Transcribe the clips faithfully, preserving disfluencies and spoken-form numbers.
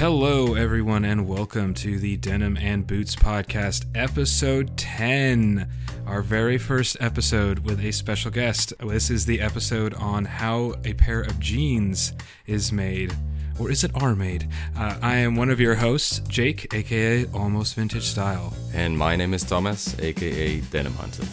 Hello, everyone, and welcome to the Denim and Boots Podcast, episode ten, our very first episode with a special guest. This is the episode on how a pair of jeans is made, or is it are made? Uh, I am one of your hosts, Jake, aka Almost Vintage Style. And my name is Thomas, aka Denim Hunter.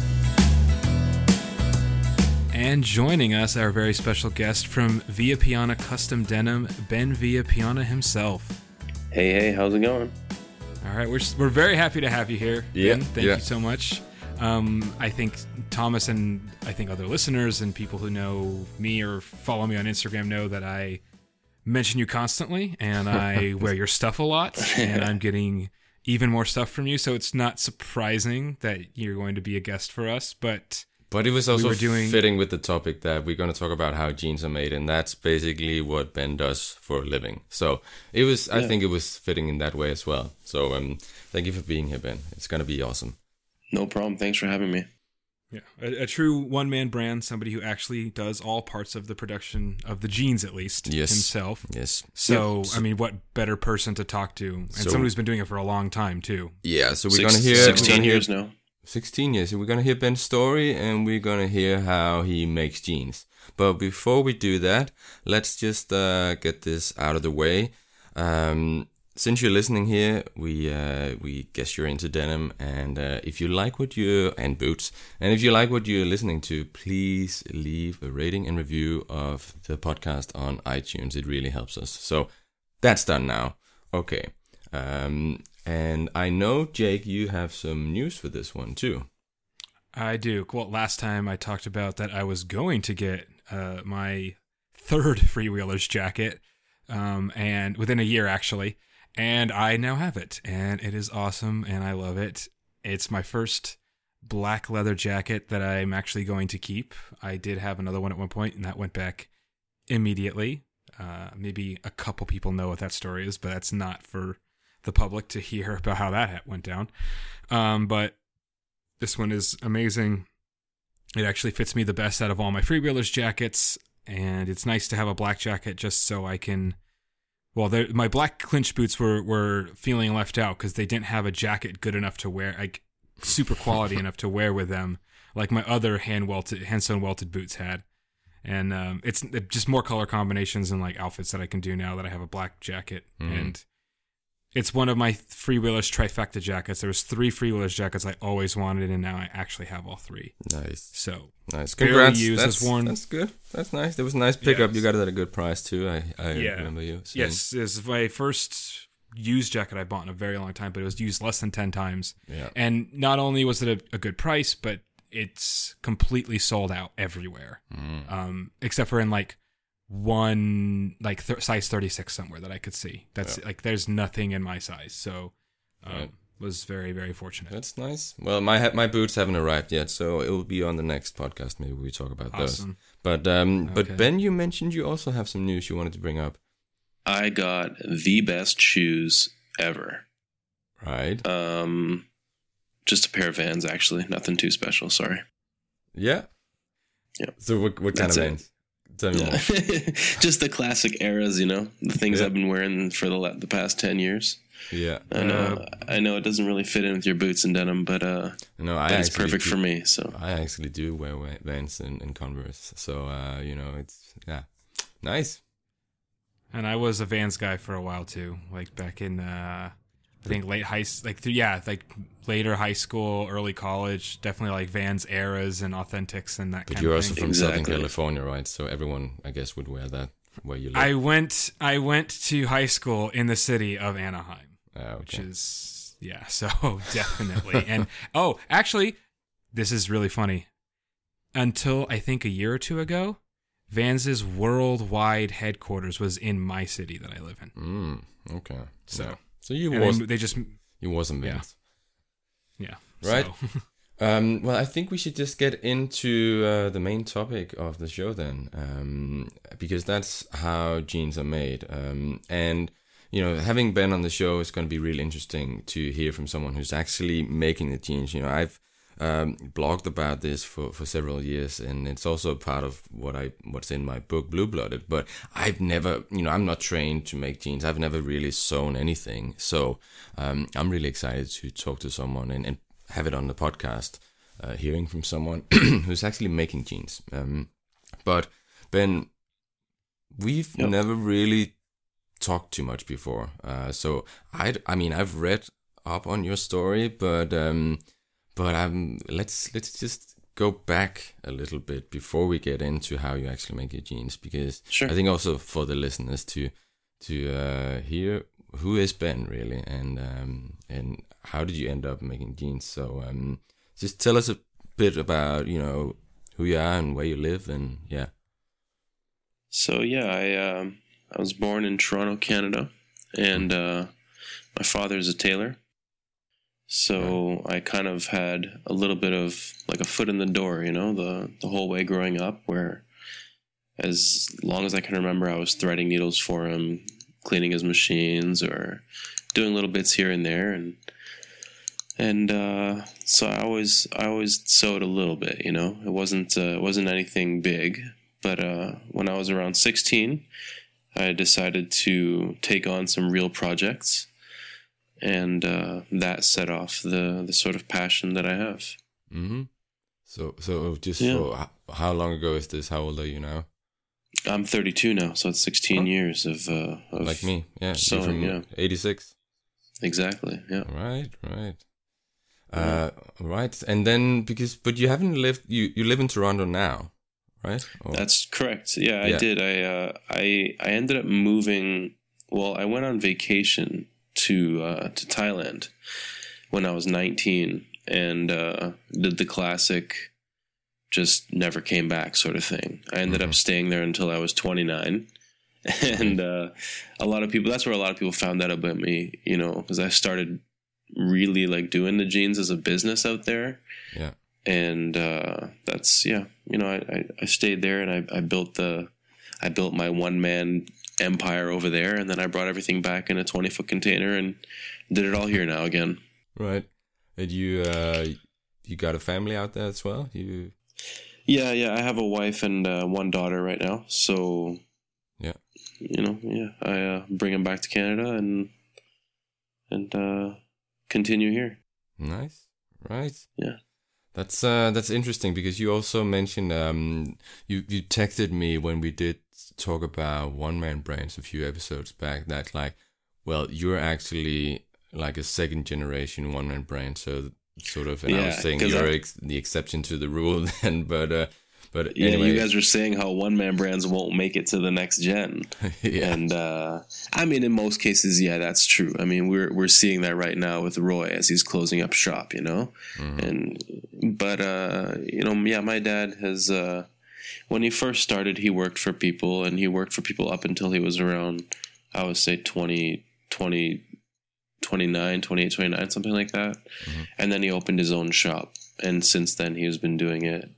And joining us, our very special guest from Via Piana Custom Denim, Ben Via Piana himself. Hey, hey, how's it going? All right, we're we're very happy to have you here, Yeah, Ben. Thank yeah. you so much. Um, I think Thomas and I think other listeners and people who know me or follow me on Instagram know that I mention you constantly, and I wear your stuff a lot, and I'm getting even more stuff from you. So it's not surprising that you're going to be a guest for us, but. But it was also we were doing... fitting with the topic that we're going to talk about how jeans are made, and that's basically what Ben does for a living. So it was, yeah. I think it was fitting in that way as well. So um, thank you for being here, Ben. It's going to be awesome. No problem. Thanks for having me. Yeah, a, a true one-man brand, somebody who actually does all parts of the production of the jeans, at least, yes. himself. Yes. So, yeah. I mean, what better person to talk to? And so, someone who's been doing it for a long time, too. Yeah, so we're Six, going to hear... sixteen hear, years now. sixteen years. So we're going to hear Ben's story, and we're going to hear how he makes jeans. But before we do that, let's just uh, get this out of the way. Um, since you're listening here, we uh, we guess you're into denim, and uh, if you like what you and boots, and if you like what you're listening to, please leave a rating and review of the podcast on iTunes. It really helps us. So that's done now. Okay. Um, and I know, Jake, you have some news for this one too. I do. Well, last time I talked about that I was going to get uh, my third Freewheelers jacket, um, and within a year actually, and I now have it, and it is awesome, and I love it. It's my first black leather jacket that I'm actually going to keep. I did have another one at one point, and that went back immediately. Uh, maybe a couple people know what that story is, but that's not for the public to hear about how that went down. Um, but this one is amazing. It actually fits me the best out of all my Freewheelers jackets, and it's nice to have a black jacket just so I can... Well, my black clinch boots were, were feeling left out because they didn't have a jacket good enough to wear, like super quality enough to wear with them, like my other hand welted, hand sewn welted boots had. And um, it's just more color combinations and like outfits that I can do now that I have a black jacket. Mm. And it's one of my Freewheelers trifecta jackets. There was three Freewheelers jackets I always wanted, and now I actually have all three. Nice. So nice. Congrats. Used, that's, worn. that's good. That's nice. There was a nice pickup. Yes. You got it at a good price too. I, I yeah. remember you saying. Yes, it's my first used jacket I bought in a very long time, but it was used less than ten times. Yeah. And not only was it a, a good price, but it's completely sold out everywhere, mm. um, except for in like one like th- size thirty-six somewhere that I could see. That's yeah. like there's nothing in my size, so um, right. was very very fortunate. That's nice. Well, my my boots haven't arrived yet, so it will be on the next podcast. Maybe we talk about awesome. those. But um, okay. but Ben, you mentioned you also have some news you wanted to bring up. I got the best shoes ever. Right. Um. Just a pair of Vans, actually. Nothing too special, sorry. Yeah? Yeah. So what, what kind That's of it. Vans? Tell me yeah. more. Just the classic eras, you know? The things yeah. I've been wearing for the the past ten years. Yeah. I know uh, I know it doesn't really fit in with your boots and denim, but, uh, no, I but it's perfect do, for me. So I actually do wear Vans and, and Converse. So, uh, you know, it's, yeah. Nice. And I was a Vans guy for a while, too. Like, back in... Uh, I think late high, like yeah, like later high school, early college, definitely like Vans eras and Authentics and that but kind of thing. But you're also from exactly. Southern California, right? So everyone, I guess, would wear that where you live. I went, I went to high school in the city of Anaheim, oh, okay. which is yeah, so definitely. And oh, actually, this is really funny. Until I think a year or two ago, Vans's worldwide headquarters was in my city that I live in. Mm, okay, so. Yeah. So you and was they, they just you wasn't Vans, yeah, yeah. Right. So. um, well, I think we should just get into uh, the main topic of the show then, um, because that's how jeans are made. Um, and you know, having Ben on the show is going to be really interesting to hear from someone who's actually making the jeans. You know, I've um, blogged about this for, for several years, and it's also a part of what I what's in my book Blue Blooded. But I've never, you know, I'm not trained to make jeans. I've never really sewn anything, so um, I'm really excited to talk to someone and, and have it on the podcast, uh, hearing from someone who's actually making jeans. Um, but Ben, we've yep. never really talked too much before, uh, so I, I mean, I've read up on your story, but um, but um, let's let's just go back a little bit before we get into how you actually make your jeans, because sure. I think also for the listeners to to uh, hear who is Ben really, and um, and how did you end up making jeans. So um, just tell us a bit about, you know, who you are and where you live, and yeah. So yeah, I um, I was born in Toronto, Canada, and uh, my father is a tailor. So I kind of had a little bit of like a foot in the door, you know, the, the whole way growing up, where as long as I can remember, I was threading needles for him, cleaning his machines, or doing little bits here and there. And, and, uh, so I always, I always sewed a little bit, you know, it wasn't, uh, it wasn't anything big, but, uh, when I was around sixteen, I decided to take on some real projects. And uh, that set off the, the sort of passion that I have. Mm-hmm. So, so just yeah. for how long ago is this? How old are you now? I'm thirty-two now, so it's sixteen oh. years of, uh, of like me. Yeah, sewing, from yeah. eighty-six. Exactly. Yeah. Right. Right. Yeah. Uh, right. And then because, but you haven't lived. You you live in Toronto now, right? Or? That's correct. Yeah, I yeah. did. I uh, I I ended up moving. Well, I went on vacation to uh, to Thailand when I was nineteen, and uh, did the classic just never came back sort of thing. I ended mm-hmm. up staying there until I was twenty-nine, and uh, a lot of people, that's where a lot of people found out about me, you know, because I started really like doing the jeans as a business out there. Yeah. And uh, that's, yeah, you know, I, I, I stayed there, and I, I built the, I built my one man empire over there, and then I brought everything back in a twenty foot container and did it all here now again. Right. And you uh you got a family out there as well? You Yeah, yeah, I have a wife and uh, one daughter right now. So yeah. You know, yeah, I uh, bring them back to Canada and and uh continue here. Nice. Right. Yeah. That's uh that's interesting, because you also mentioned um you you texted me when we did talk about one man brands a few episodes back that like, well, you're actually like a second generation one man brand, so sort of, and yeah, I was saying you're ex- the exception to the rule then, but uh but yeah, anyway. you guys were saying how one man brands won't make it to the next gen. yeah. And uh I mean, in most cases, yeah, that's true. I mean, we're we're seeing that right now with Roy as he's closing up shop, you know. Mm-hmm. And but uh you know, yeah, my dad has uh when he first started, he worked for people, and he worked for people up until he was around, I would say twenty, twenty, twenty-nine, twenty-eight, twenty-nine, something like that. Mm-hmm. And then he opened his own shop, and since then he has been doing it.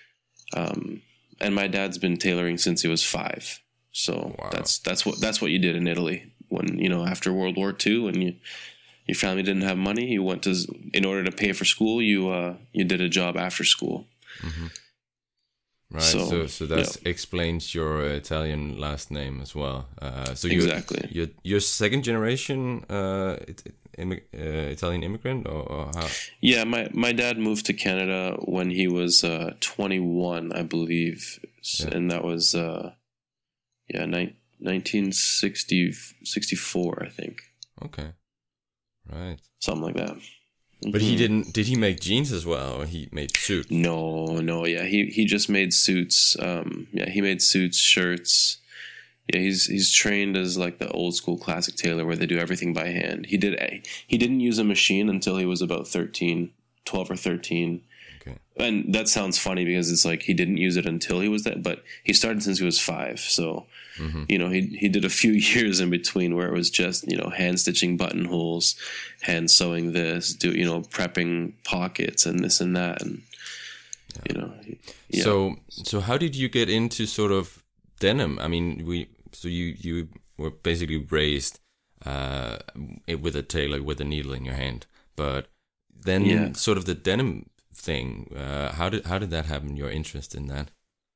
Um, and my dad's been tailoring since he was five. So wow. that's that's what that's what you did in Italy when, you know, after World War Two, when you your family didn't have money, you went to, in order to pay for school, you uh, you did a job after school. Mm-hmm. Right, so so, so that yeah. explains your uh, Italian last name as well. Uh, so you're, exactly, you're you're second generation uh, it, immi- uh, Italian immigrant, or, or how? Yeah, my my dad moved to Canada when he was uh, twenty-one, I believe, yeah. and that was uh, yeah, ni- nineteen sixty, sixty-four, I think. Okay, right, something like that. But he didn't. Did he make jeans as well, or he made suits? No, no. Yeah, he he just made suits. Um, yeah, he made suits, shirts. Yeah, he's he's trained as like the old school classic tailor where they do everything by hand. He did a, he didn't use a machine until he was about thirteen, twelve or thirteen. Okay. And that sounds funny because it's like he didn't use it until he was that, but he started since he was five. So, mm-hmm. you know, he he did a few years in between where it was just, you know, hand stitching buttonholes, hand sewing this, do, you know, prepping pockets and this and that. And, yeah. you know, yeah. So, so how did you get into sort of denim? I mean, we, so you, you were basically raised, uh, with a tailor with a needle in your hand, but then yeah. sort of the denim thing. Uh, how did how did that happen? Your interest in that?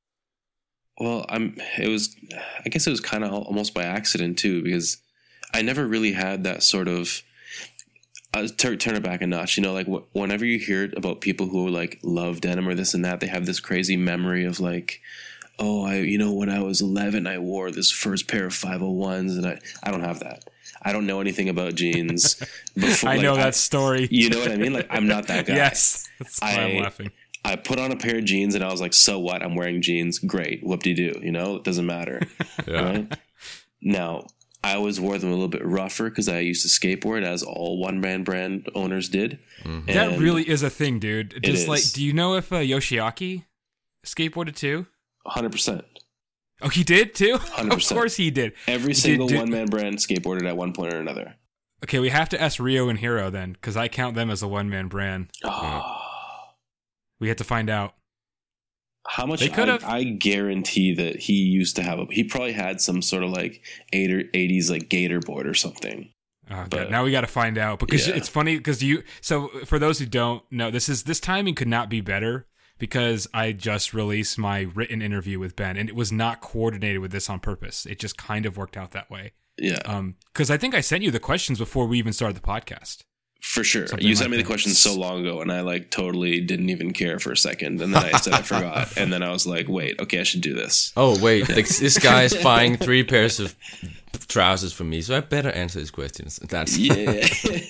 Well, I'm. It was. I guess it was kind of almost by accident too, because I never really had that sort of. Uh, turn turn it back a notch. You know, like wh- whenever you hear about people who like love denim or this and that, they have this crazy memory of like, oh, I you know when I was eleven, I wore this first pair of five oh ones, and I I don't have that. I don't know anything about jeans. Before, I like, know that I, story. You know what I mean? Like I'm not that guy. Yes, that's why I, I'm laughing. I put on a pair of jeans and I was like, so what? I'm wearing jeans. Great. Whoop-de-doo. You know, it doesn't matter. Yeah. Right? Now, I always wore them a little bit rougher because I used to skateboard, as all one-man brand owners did. Mm-hmm. That really is a thing, dude. Just is. like, do you know if uh, Yoshiaki skateboarded too? one hundred percent. Oh, he did too? one hundred percent. Of course he did. Every Did- single did- one-man brand skateboarded at one point or another. Okay, we have to ask Rio and Hero then, because I count them as a one-man brand. Oh, We have to find out. how much They I, could've- I guarantee that he used to have a, he probably had some sort of like eighties like gator board or something. Oh, But- God. Now we got to find out because Yeah. it's funny because you. So for those who don't know, this is this timing could not be better because I just released my written interview with Ben and it was not coordinated with this on purpose. It just kind of worked out that way. Yeah, Um, because I think I sent you the questions before we even started the podcast. for sure. something You like sent me the that. question so long ago, and I like totally didn't even care for a second, and then I said I forgot, and then I was like, wait, okay, I should do this. Oh wait, this, this guy is buying three pairs of trousers from me, so I better answer his questions. That's Yeah.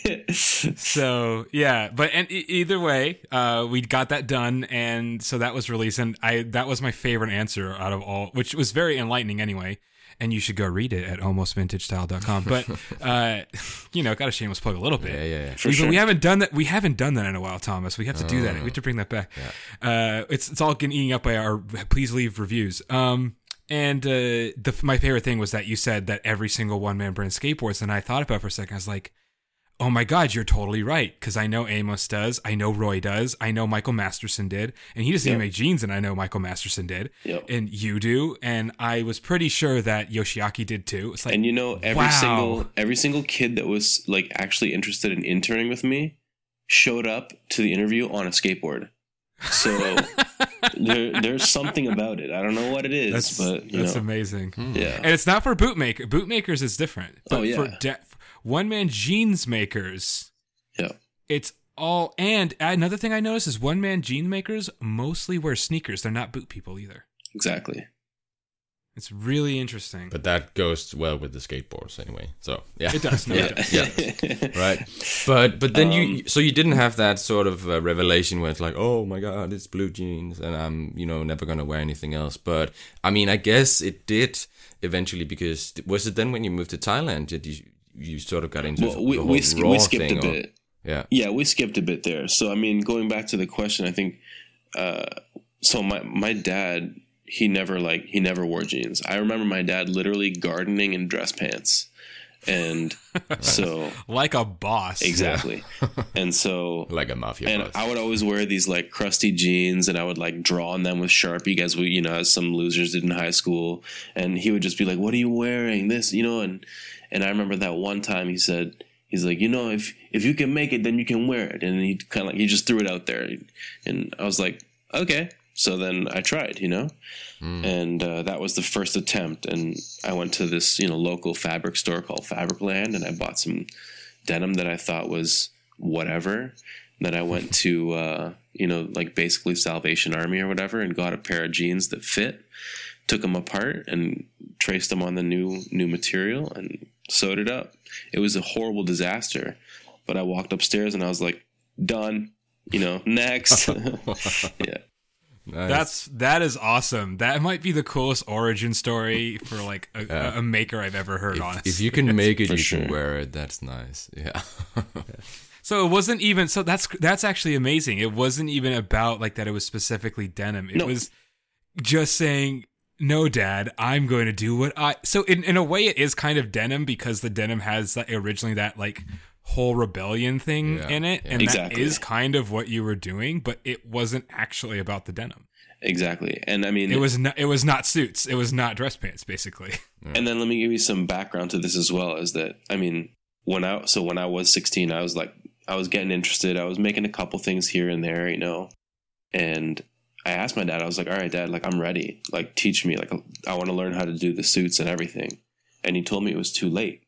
So yeah, but and e- either way, uh, we got that done, and so that was released, and I that was my favorite answer out of all, which was very enlightening anyway. And you should go read it at almost vintage style dot com. But uh, you know, got a shameless plug a little bit. yeah, yeah, yeah. For we, sure. we haven't done that. We haven't done that in a while, Thomas. We have to do that. We have to bring that back. Uh, it's it's all getting eaten up by our please leave reviews. Um, and uh, the my favorite thing was that you said that every single one man brand skateboards, and I thought about it for a second. I was like, oh my God, you're totally right. Because I know Amos does. I know Roy does. I know Michael Masterson did. And he doesn't Yep. even make jeans, and I know Michael Masterson did. Yep. And you do. And I was pretty sure that Yoshiaki did too. It's like, And you know, every wow. single every single kid that was like actually interested in interning with me showed up to the interview on a skateboard. So there, there's something about it. I don't know what it is, That's, but you that's know, amazing. yeah. And it's not for bootmaker. Bootmakers is different. But Oh, yeah. for de- one man jeans makers, Yeah. it's all. And another thing I noticed is one man jean makers mostly wear sneakers. They're not boot people either. Exactly. It's really interesting. But that goes well with the skateboards anyway. So yeah, It does. No, Yeah. it does. yeah, right. But but then Um, you so you didn't have that sort of uh, revelation where it's like, oh my God, it's blue jeans, and I'm you know never gonna wear anything else. But I mean, I guess it did eventually, because was it then when you moved to Thailand did you you sort of got into Well, we the we, whole sk- raw we skipped thing, a or- bit. yeah. Yeah, we skipped a bit there. So I mean, going back to the question, I think uh, so. My my dad, he never like he never wore jeans. I remember my dad literally gardening in dress pants, and so Like a boss. exactly, and so Like a mafia and boss. I would always wear these like crusty jeans, and I would like draw on them with Sharpie, as we, you know, as some losers did in high school. And he would just be like, "What are you wearing?" This, you know, and and I remember that one time he said, he's like, "You know, if if you can make it, then you can wear it." And he kind of like he just threw it out there, and I was like, "Okay." So then I tried, you know, Mm. and uh, that was the first attempt. And I went to this, you know, local fabric store called Fabricland, and I bought some denim that I thought was whatever. Then I went to, uh, you know, like basically Salvation Army or whatever, and got a pair of jeans that fit, took them apart and traced them on the new new material and sewed it up. It was a horrible disaster, but I walked upstairs and I was like, done, you know, next. Yeah. Nice. That's that is awesome. That might be the coolest origin story for like a, Yeah. a maker I've ever heard. if, honestly, if you can make it, For you sure. can wear it. That's nice. Yeah. So it wasn't even so that's that's actually amazing. It wasn't even about like that it was specifically denim. It No. was just saying, "No, Dad, I'm going to do what I." So in in a way it is kind of denim because the denim has like, originally that like whole rebellion thing Yeah, in it, yeah. and Exactly. that is kind of what you were doing, but it wasn't actually about the denim. Exactly. And I mean, It was not it was not suits. It was not dress pants basically. and then let me give you some background to this as well, is that, I mean, when I, so when I was sixteen, I was like, I was getting interested. I was making a couple things here and there, you know, And I asked my dad, I was like, all right, Dad, like, I'm ready. Like, teach me. Like, I want to learn how to do the suits and everything. And he told me it was too late.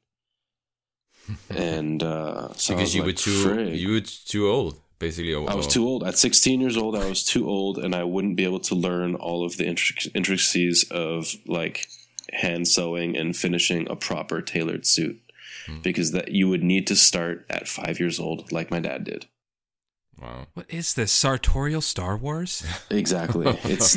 and uh, so because you like, were too Frig. you were too old, basically. I was too old. At sixteen years old, I was too old, and I wouldn't be able to learn all of the intric- intricacies of like hand sewing and finishing a proper tailored suit, hmm. because that you would need to start at five years old, like my dad did. Wow. What is this, sartorial Star Wars? Exactly. It's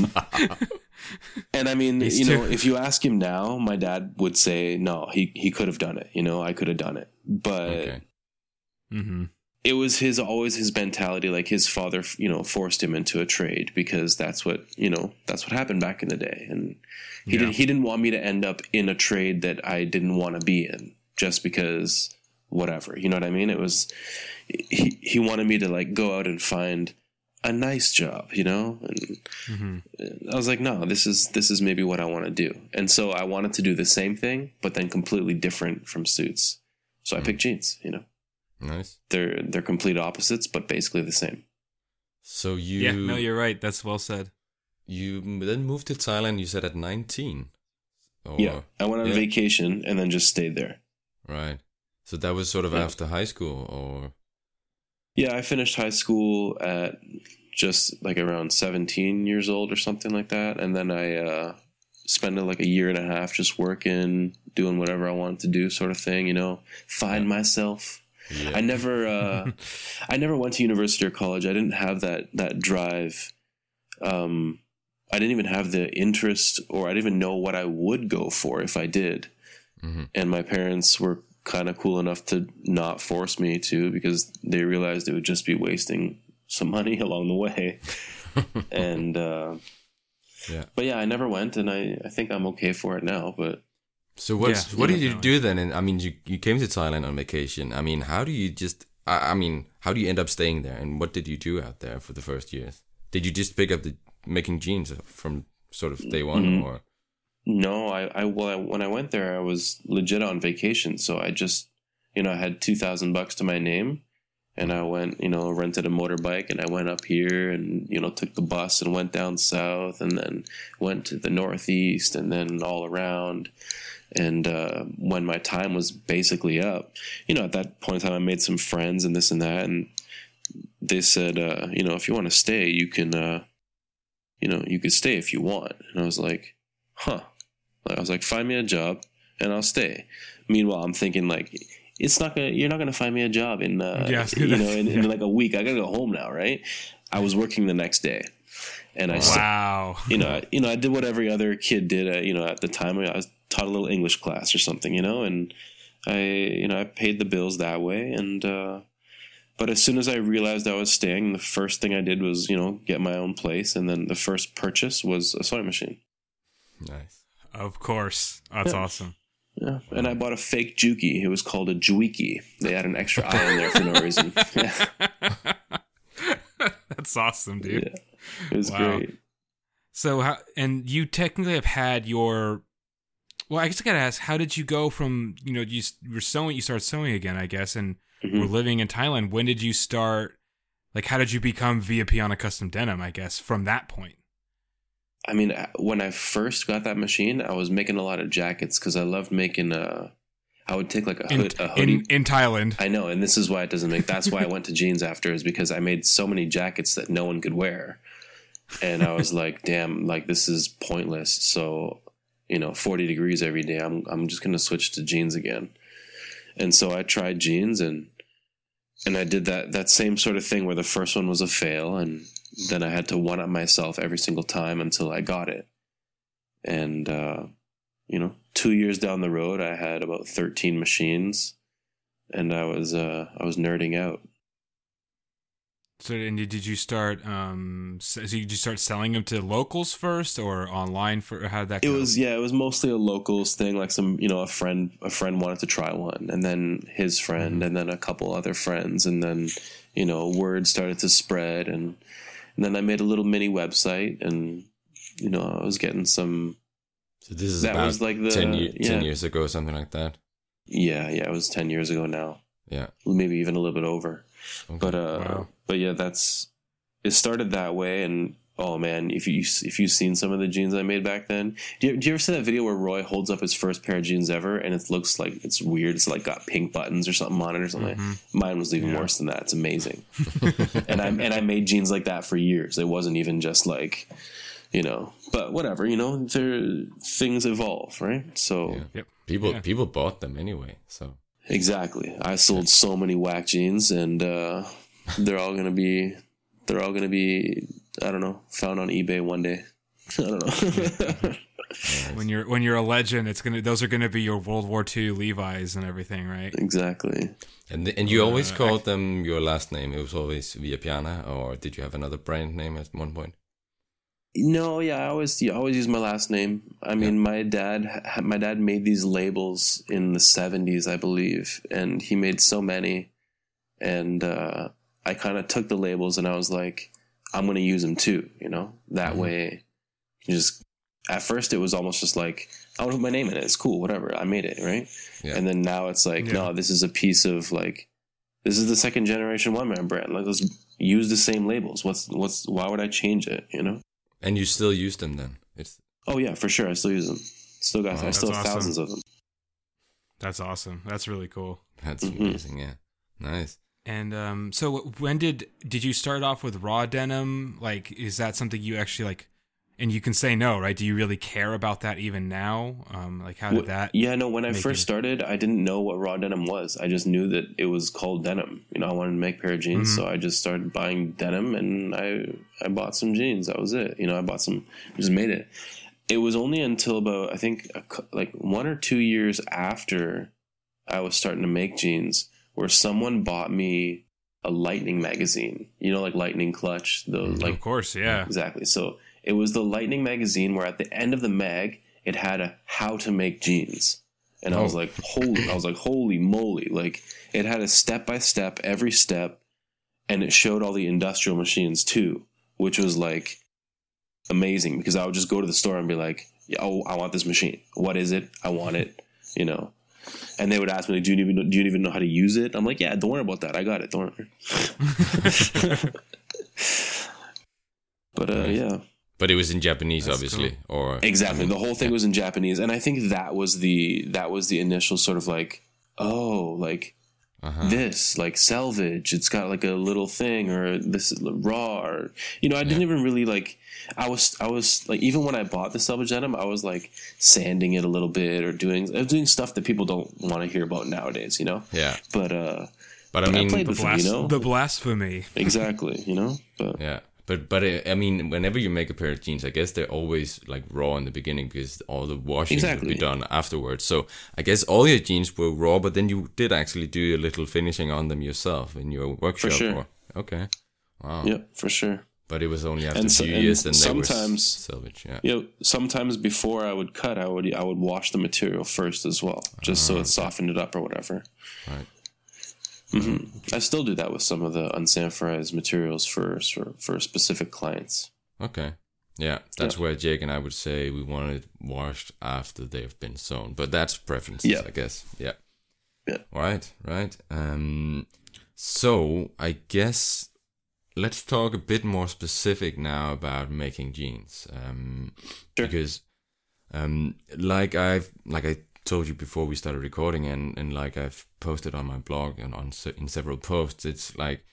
and I mean, He's you too- know, if you ask him now, my dad would say, no, he, he could have done it. You know, I could have done it. But okay. mm-hmm. it was his always his mentality. Like his father, you know, forced him into a trade because that's what, you know, that's what happened back in the day. And he yeah. didn't he didn't want me to end up in a trade that I didn't want to be in just because whatever. You know what I mean? It was he he wanted me to like go out and find a nice job, you know? And mm-hmm. I was like, no, this is this is maybe what I want to do. And so I wanted to do the same thing, but then completely different from suits. So mm. I picked jeans, you know. Nice. They're they're complete opposites, but basically the same. So you Yeah, no, you're right. That's well said. You then moved to Thailand, you said at nineteen. Or, yeah. I went on yeah. vacation and then just stayed there. Right. So that was sort of yeah. after high school, or yeah, I finished high school at just like around seventeen years old or something like that. And then I uh, spent like a year and a half just working, doing whatever I wanted to do sort of thing, you know, find yeah. myself. Yeah. I never, uh, I never went to university or college. I didn't have that, that drive. Um, I didn't even have the interest, or I didn't even know what I would go for if I did. Mm-hmm. And my parents were kind of cool enough to not force me to, because they realized it would just be wasting some money along the way. and uh yeah but yeah I never went, and I I think I'm okay for it now. But so what yeah, what did you do then? And I mean, you you came to Thailand on vacation. I mean, how do you just I, I mean how do you end up staying there, and what did you do out there for the first years? Did you just pick up the making jeans from sort of day one? Mm-hmm. Or no, I, I, well, I, when I went there, I was legit on vacation. So I just, you know, I had two thousand bucks to my name, and I went, you know, rented a motorbike, and I went up here and, you know, took the bus and went down south, and then went to the Northeast, and then all around. And, uh, when my time was basically up, you know, at that point in time, I made some friends and this and that. And they said, uh, you know, if you want to stay, you can, uh, you know, you could stay if you want. And I was like, huh. I was like, find me a job and I'll stay. Meanwhile, I'm thinking like, it's not gonna, you're not gonna find me a job in, uh, yeah, you know, in, yeah. in like a week. I gotta go home now, right? I was working the next day, and I, wow, you know, you know, I did what every other kid did. Uh, you know, at the time, I was taught a little English class or something, you know, and I, you know, I paid the bills that way. And uh, but as soon as I realized I was staying, the first thing I did was, you know, get my own place, and then the first purchase was a sewing machine. Nice. Of course. That's yeah. awesome. Yeah. And I bought a fake Juki. It was called a Juiki. They had an extra I in there for no reason. Yeah. That's awesome, dude. Yeah. It was wow. great. So, how, and you technically have had your, well, I guess I gotta ask, how did you go from, you know, you were sewing, you started sewing again, I guess, and mm-hmm. were living in Thailand. When did you start, like, how did you become Via Piana Custom Denim, I guess, from that point? I mean, when I first got that machine, I was making a lot of jackets because I loved making uh I would take like a, hood, in, a hoodie. In, in Thailand. I know, and this is why it doesn't make, that's why I went to jeans after, is because I made so many jackets that no one could wear. And I was like, damn, like this is pointless. So, you know, forty degrees every day, I'm I'm just going to switch to jeans again. And so I tried jeans, and and I did that that same sort of thing where the first one was a fail, and then I had to one up myself every single time until I got it. And, uh, you know, two years down the road, I had about thirteen machines, and I was, uh, I was nerding out. So, and did you start, um, so did you start selling them to locals first or online for, or how did that go? It was, yeah, it was mostly a locals thing. Like some, you know, a friend, a friend wanted to try one, and then his friend, mm-hmm. and then a couple other friends. And then, you know, word started to spread, and, And then I made a little mini website, and, you know, I was getting some. So this is that about was like the, ten, year, yeah. ten years ago, something like that? Yeah, yeah, it was ten years ago now. Yeah. Maybe even a little bit over. Okay. But, uh, wow. but yeah, that's, it started that way, and oh man, if you if you've seen some of the jeans I made back then, do you, do you ever see that video where Roy holds up his first pair of jeans ever, and it looks like it's weird? It's like got pink buttons or something on it or something. Mm-hmm. Mine was even yeah. worse than that. It's amazing. and I and I made jeans like that for years. It wasn't even just like, you know, but whatever. You know, there things evolve, right? So yeah. yep. people yeah. people bought them anyway. So exactly, I sold so many whack jeans, and uh, they're all gonna be they're all gonna be. I don't know, found on eBay one day. I don't know. when you're when you're a legend, it's gonna those are gonna be your World War Two Levi's and everything, right? Exactly. And the, and you uh, always called I, them your last name. It was always Villapiana, or did you have another brand name at one point? No, yeah, I always yeah, I always use my last name. I mean, yeah. my dad my dad made these labels in the seventies, I believe, and he made so many, and uh, I kind of took the labels and I was like, I'm going to use them too, you know, that mm-hmm. way you just, at first it was almost just like, I want to put my name in it. It's cool. Whatever. I made it. Right. Yeah. And then now it's like, yeah. no, this is a piece of like, this is the second generation one man brand. Like, let's use the same labels. What's, what's, why would I change it? You know? And you still use them then? It's Oh yeah, for sure. I still use them. Still got, oh, I still have awesome. thousands of them. That's awesome. That's really cool. That's mm-hmm. amazing. Yeah. Nice. And um, so when did did you start off with raw denim? Like, is that something you actually like? And you can say no, right? Do you really care about that even now? Um, like, how did that? Yeah, no. When I first it... started, I didn't know what raw denim was. I just knew that it was called denim. You know, I wanted to make a pair of jeans, mm-hmm. so I just started buying denim, and I I bought some jeans. That was it. You know, I bought some, just made it. It was only until about I think a, like one or two years after I was starting to make jeans, where someone bought me a Lightning magazine, you know, like Lightning Clutch, those like, of course, yeah, exactly. So it was the Lightning magazine where at the end of the mag, it had a how to make jeans. And oh. I was like, holy, I was like, holy moly. Like it had a step by step, every step. And it showed all the industrial machines too, which was like amazing because I would just go to the store and be like, yeah, oh, I want this machine. What is it? I want it, you know? And they would ask me, like, do you even know, do you even know how to use it? I'm like, yeah, don't worry about that. I got it. Don't worry. But uh, yeah. But it was in Japanese, That's obviously, cool. or exactly. I mean, the whole thing yeah. was in Japanese, and I think that was the that was the initial sort of like, oh, like uh-huh. this, like selvage. It's got like a little thing, or this is raw, or you know, I didn't yeah. even really like. I was, I was like, even when I bought the selvage denim, I was like sanding it a little bit or doing, I was doing stuff that people don't want to hear about nowadays, you know? Yeah. But, uh, but I but mean, I played the, with blas- them, you know? the blasphemy. Exactly, you know? But, yeah. But, but uh, I mean, whenever you make a pair of jeans, I guess they're always like raw in the beginning because all the washing exactly. will be done afterwards. So I guess all your jeans were raw, but then you did actually do a little finishing on them yourself in your workshop. For sure. Or, okay. Wow. Yeah, for sure. But it was only after and a few so, years, then they sometimes, were selvage. Yeah. You know, sometimes before I would cut, I would I would wash the material first as well, just uh, so it softened it up or whatever. Right. Mm-hmm. I still do that with some of the unsanforized materials for for, for specific clients. Okay. Yeah, that's yeah. where Jake and I would say we want it washed after they've been sewn, but that's preferences, yeah. I guess. Yeah. Yeah. Right. Right. Um. So I guess. Let's talk a bit more specific now about making jeans, um, sure. because, um, like I've like I told you before we started recording, and, and like I've posted on my blog and on in several posts, it's like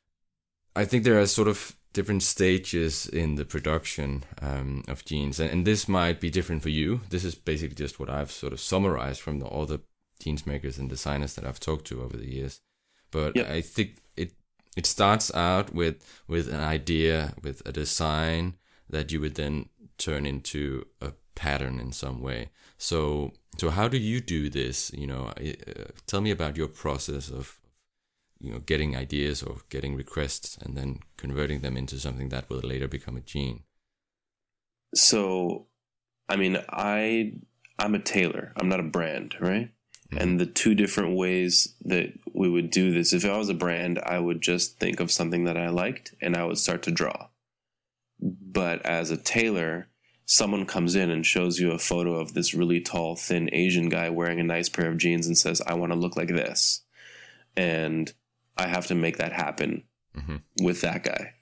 I think there are sort of different stages in the production um, of jeans, and, and this might be different for you. This is basically just what I've sort of summarized from the, all the jeans makers and designers that I've talked to over the years, but yep. I think it. It starts out with, with an idea, with a design that you would then turn into a pattern in some way. So, so how do you do this? You know, uh, tell me about your process of, you know, getting ideas or getting requests and then converting them into something that will later become a jean. So, I mean, I I'm a tailor. I'm not a brand, right? And the two different ways that we would do this, if I was a brand, I would just think of something that I liked and I would start to draw. But as a tailor, someone comes in and shows you a photo of this really tall, thin Asian guy wearing a nice pair of jeans and says, I want to look like this. And I have to make that happen mm-hmm. with that guy.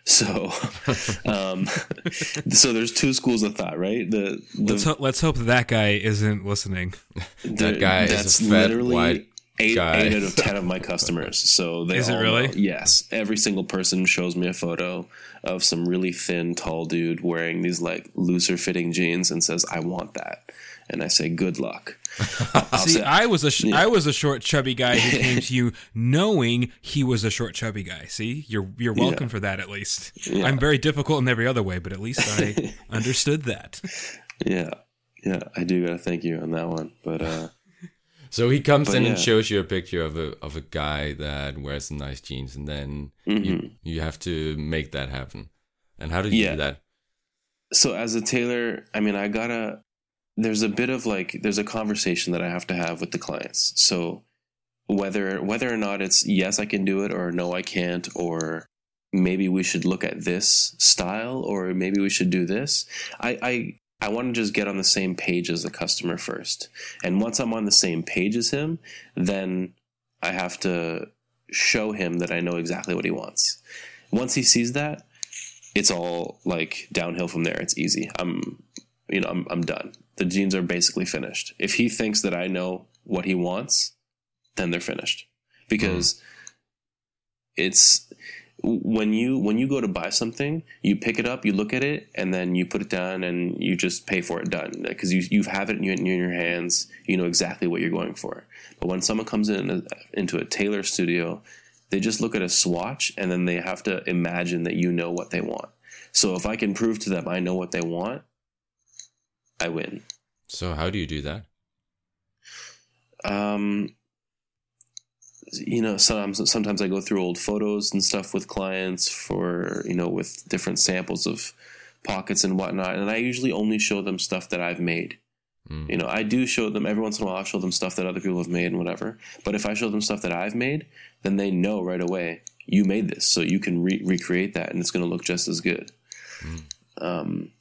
So, um, so there's two schools of thought, right? The, the let's, ho- let's hope that guy isn't listening. That guy that's is a fat, literally white eight, guy. eight out of ten of my customers. So they Is it all really? know. Yes, every single person shows me a photo of some really thin, tall dude wearing these like looser fitting jeans and says, "I want that," and I say, "Good luck." I'll See, say- I was a sh- Yeah. I was a short, chubby guy who came to you knowing he was a short, chubby guy. See, you're you're welcome Yeah. for that at least. Yeah. I'm very difficult in every other way, but at least I understood that. yeah, yeah, I do gotta thank you on that one, but. uh So he comes But in yeah. and shows you a picture of a of a guy that wears some nice jeans, and then you Mhm. you have to make that happen. And how did you Yeah. do that? So as a tailor, I mean, I gotta, there's a bit of like, there's a conversation that I have to have with the clients. So whether, whether or not it's, yes, I can do it, or no, I can't, or maybe we should look at this style, or maybe we should do this. I, I, I want to just get on the same page as the customer first. And once I'm on the same page as him, then I have to show him that I know exactly what he wants. Once he sees that, it's all like downhill from there. It's easy. I'm, you know, I'm, I'm done. The jeans are basically finished. If he thinks that I know what he wants, then they're finished. Because mm. it's, when you, when you go to buy something, you pick it up, you look at it, and then you put it down and you just pay for it, done. Because you, you have it in your, in your hands. You know exactly what you're going for. But when someone comes in into a tailor studio, they just look at a swatch and then they have to imagine that you know what they want. So if I can prove to them I know what they want, I win. So how do you do that? Um, you know, sometimes sometimes I go through old photos and stuff with clients for, you know, with different samples of pockets and whatnot. And I usually only show them stuff that I've made. Mm. You know, I do show them every once in a while, I'll show them stuff that other people have made and whatever. But if I show them stuff that I've made, then they know right away, you made this, so you can re- recreate that and it's going to look just as good. Mm. Um,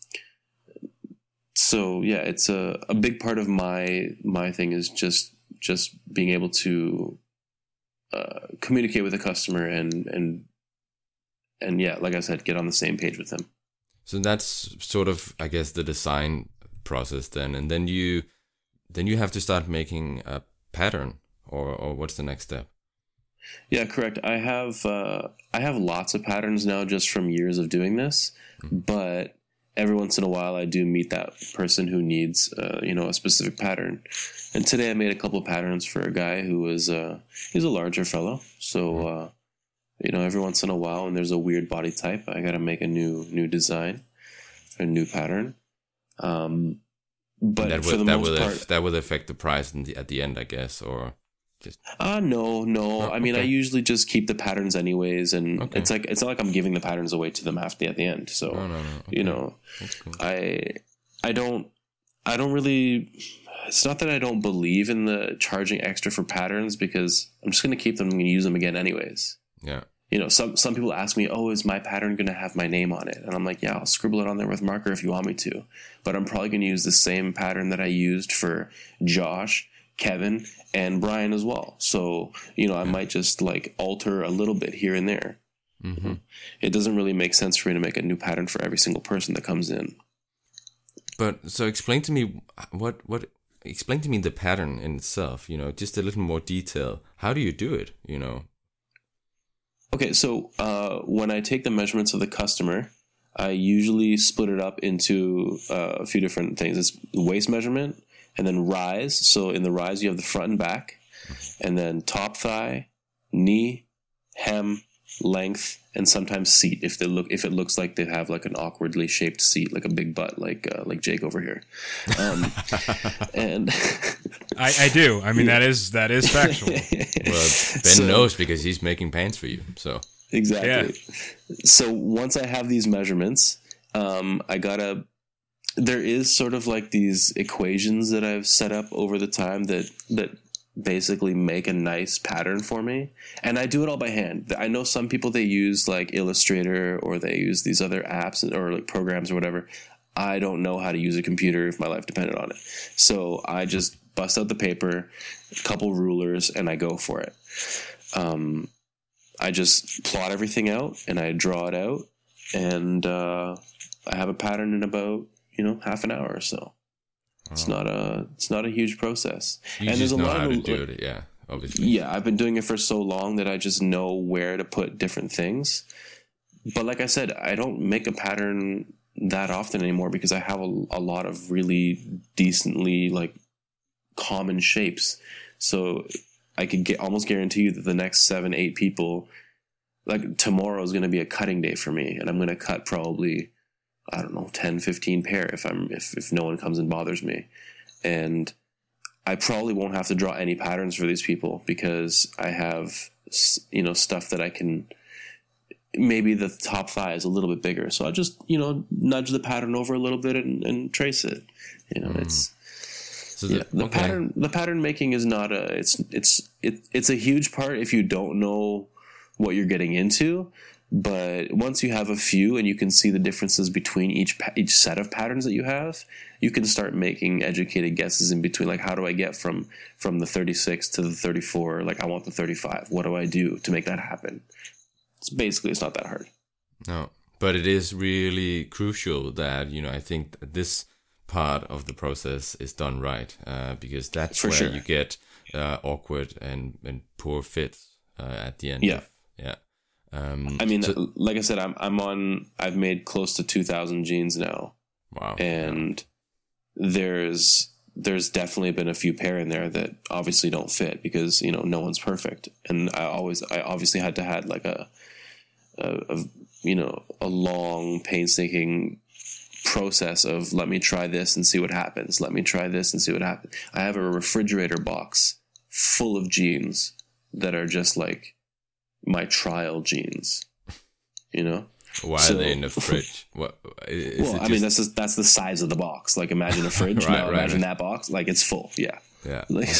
so yeah, it's a, a big part of my, my thing is just, just being able to, uh, communicate with the customer and, and, and yeah, like I said, get on the same page with them. So that's sort of, I guess, the design process then. And then you, then you have to start making a pattern, or, or what's the next step? Yeah, correct. I have, uh, I have lots of patterns now just from years of doing this, mm-hmm. but every once in a while I do meet that person who needs, uh, you know, a specific pattern. And today I made a couple of patterns for a guy who was, uh, he's a larger fellow. So, uh, you know, every once in a while when there's a weird body type, I got to make a new, new design, a new pattern. Um, but that for would, the that most would part, af- that would affect the price in the, at the end, I guess, or just. Uh, no, no. Oh, I mean, okay. I usually just keep the patterns anyways. And Okay. it's like, it's not like I'm giving the patterns away to them after at the end. So, No, no, no. Okay. you know, That's cool. I, I don't, I don't really, it's not that I don't believe in the charging extra for patterns, because I'm just going to keep them and use them again anyways. Yeah. You know, some, some people ask me, oh, is my pattern going to have my name on it? And I'm like, yeah, I'll scribble it on there with marker if you want me to, but I'm probably going to use the same pattern that I used for Josh, Kevin, and Brian as well. So, you know, I might just like alter a little bit here and there. Mm-hmm. It doesn't really make sense for me to make a new pattern for every single person that comes in. But so explain to me what what explain to me the pattern in itself. You know, just a little more detail. How do you do it? You know. Okay, so uh, when I take the measurements of the customer, I usually split it up into uh, a few different things. It's waist measurement, and then rise. So in the rise, you have the front and back, and then top thigh, knee, hem, length, and sometimes seat. If they look, if it looks like they have like an awkwardly shaped seat, like a big butt, like uh, like Jake over here, um, and I, I do. I mean, that is that is factual. Well, Ben So- knows because he's making pants for you. So Exactly. So once I have these measurements, um, I gotta, there is sort of like these equations that I've set up over the time that, that basically make a nice pattern for me. And I do it all by hand. I know some people, they use like Illustrator, or they use these other apps or like programs or whatever. I don't know how to use a computer if my life depended on it. So I just bust out the paper, a couple rulers, and I go for it. Um, I just plot everything out and I draw it out, and uh, I have a pattern in about you know half an hour or so. It's Oh. not a it's not a huge process. You and just know lot how of to like, do it, yeah, obviously. Yeah, I've been doing it for so long that I just know where to put different things. But like I said, I don't make a pattern that often anymore because I have a, a lot of really decently like common shapes. So I could get almost guarantee you that the next seven, eight people, like tomorrow is going to be a cutting day for me, and I'm going to cut probably, I don't know, ten, fifteen pair if I'm if if no one comes and bothers me, and I probably won't have to draw any patterns for these people because I have you know stuff that I can. Maybe the top thigh is a little bit bigger, so I just you know nudge the pattern over a little bit and, and trace it. You know, mm. it's so the, yeah, the okay. pattern. The pattern making is not a. It's it's it, it's a huge part if you don't know what you're getting into. But once you have a few and you can see the differences between each each set of patterns that you have, you can start making educated guesses in between. Like, how do I get from from the thirty-six to the thirty-four? Like, I want the thirty-five. What do I do to make that happen? It's basically, it's not that hard. No, but it is really crucial that, you know, I think this part of the process is done right, uh, because that's For where sure. you get uh, awkward and, and poor fits uh, at the end. Yeah. Of, yeah. Um, I mean, so, like I said, I'm I'm on. I've made close to two thousand jeans now, wow. and there's there's definitely been a few pair in there that obviously don't fit because you know no one's perfect, and I always I obviously had to had like a, a, a you know a long painstaking process of let me try this and see what happens. Let me try this and see what happens. I have a refrigerator box full of jeans that are just like my trial jeans, you know. Why so, are they in the fridge? What? Is well, it I mean that's just, that's the size of the box. Like imagine a fridge. right, no, right, imagine right. that box. Like it's full. Yeah. Yeah. Like,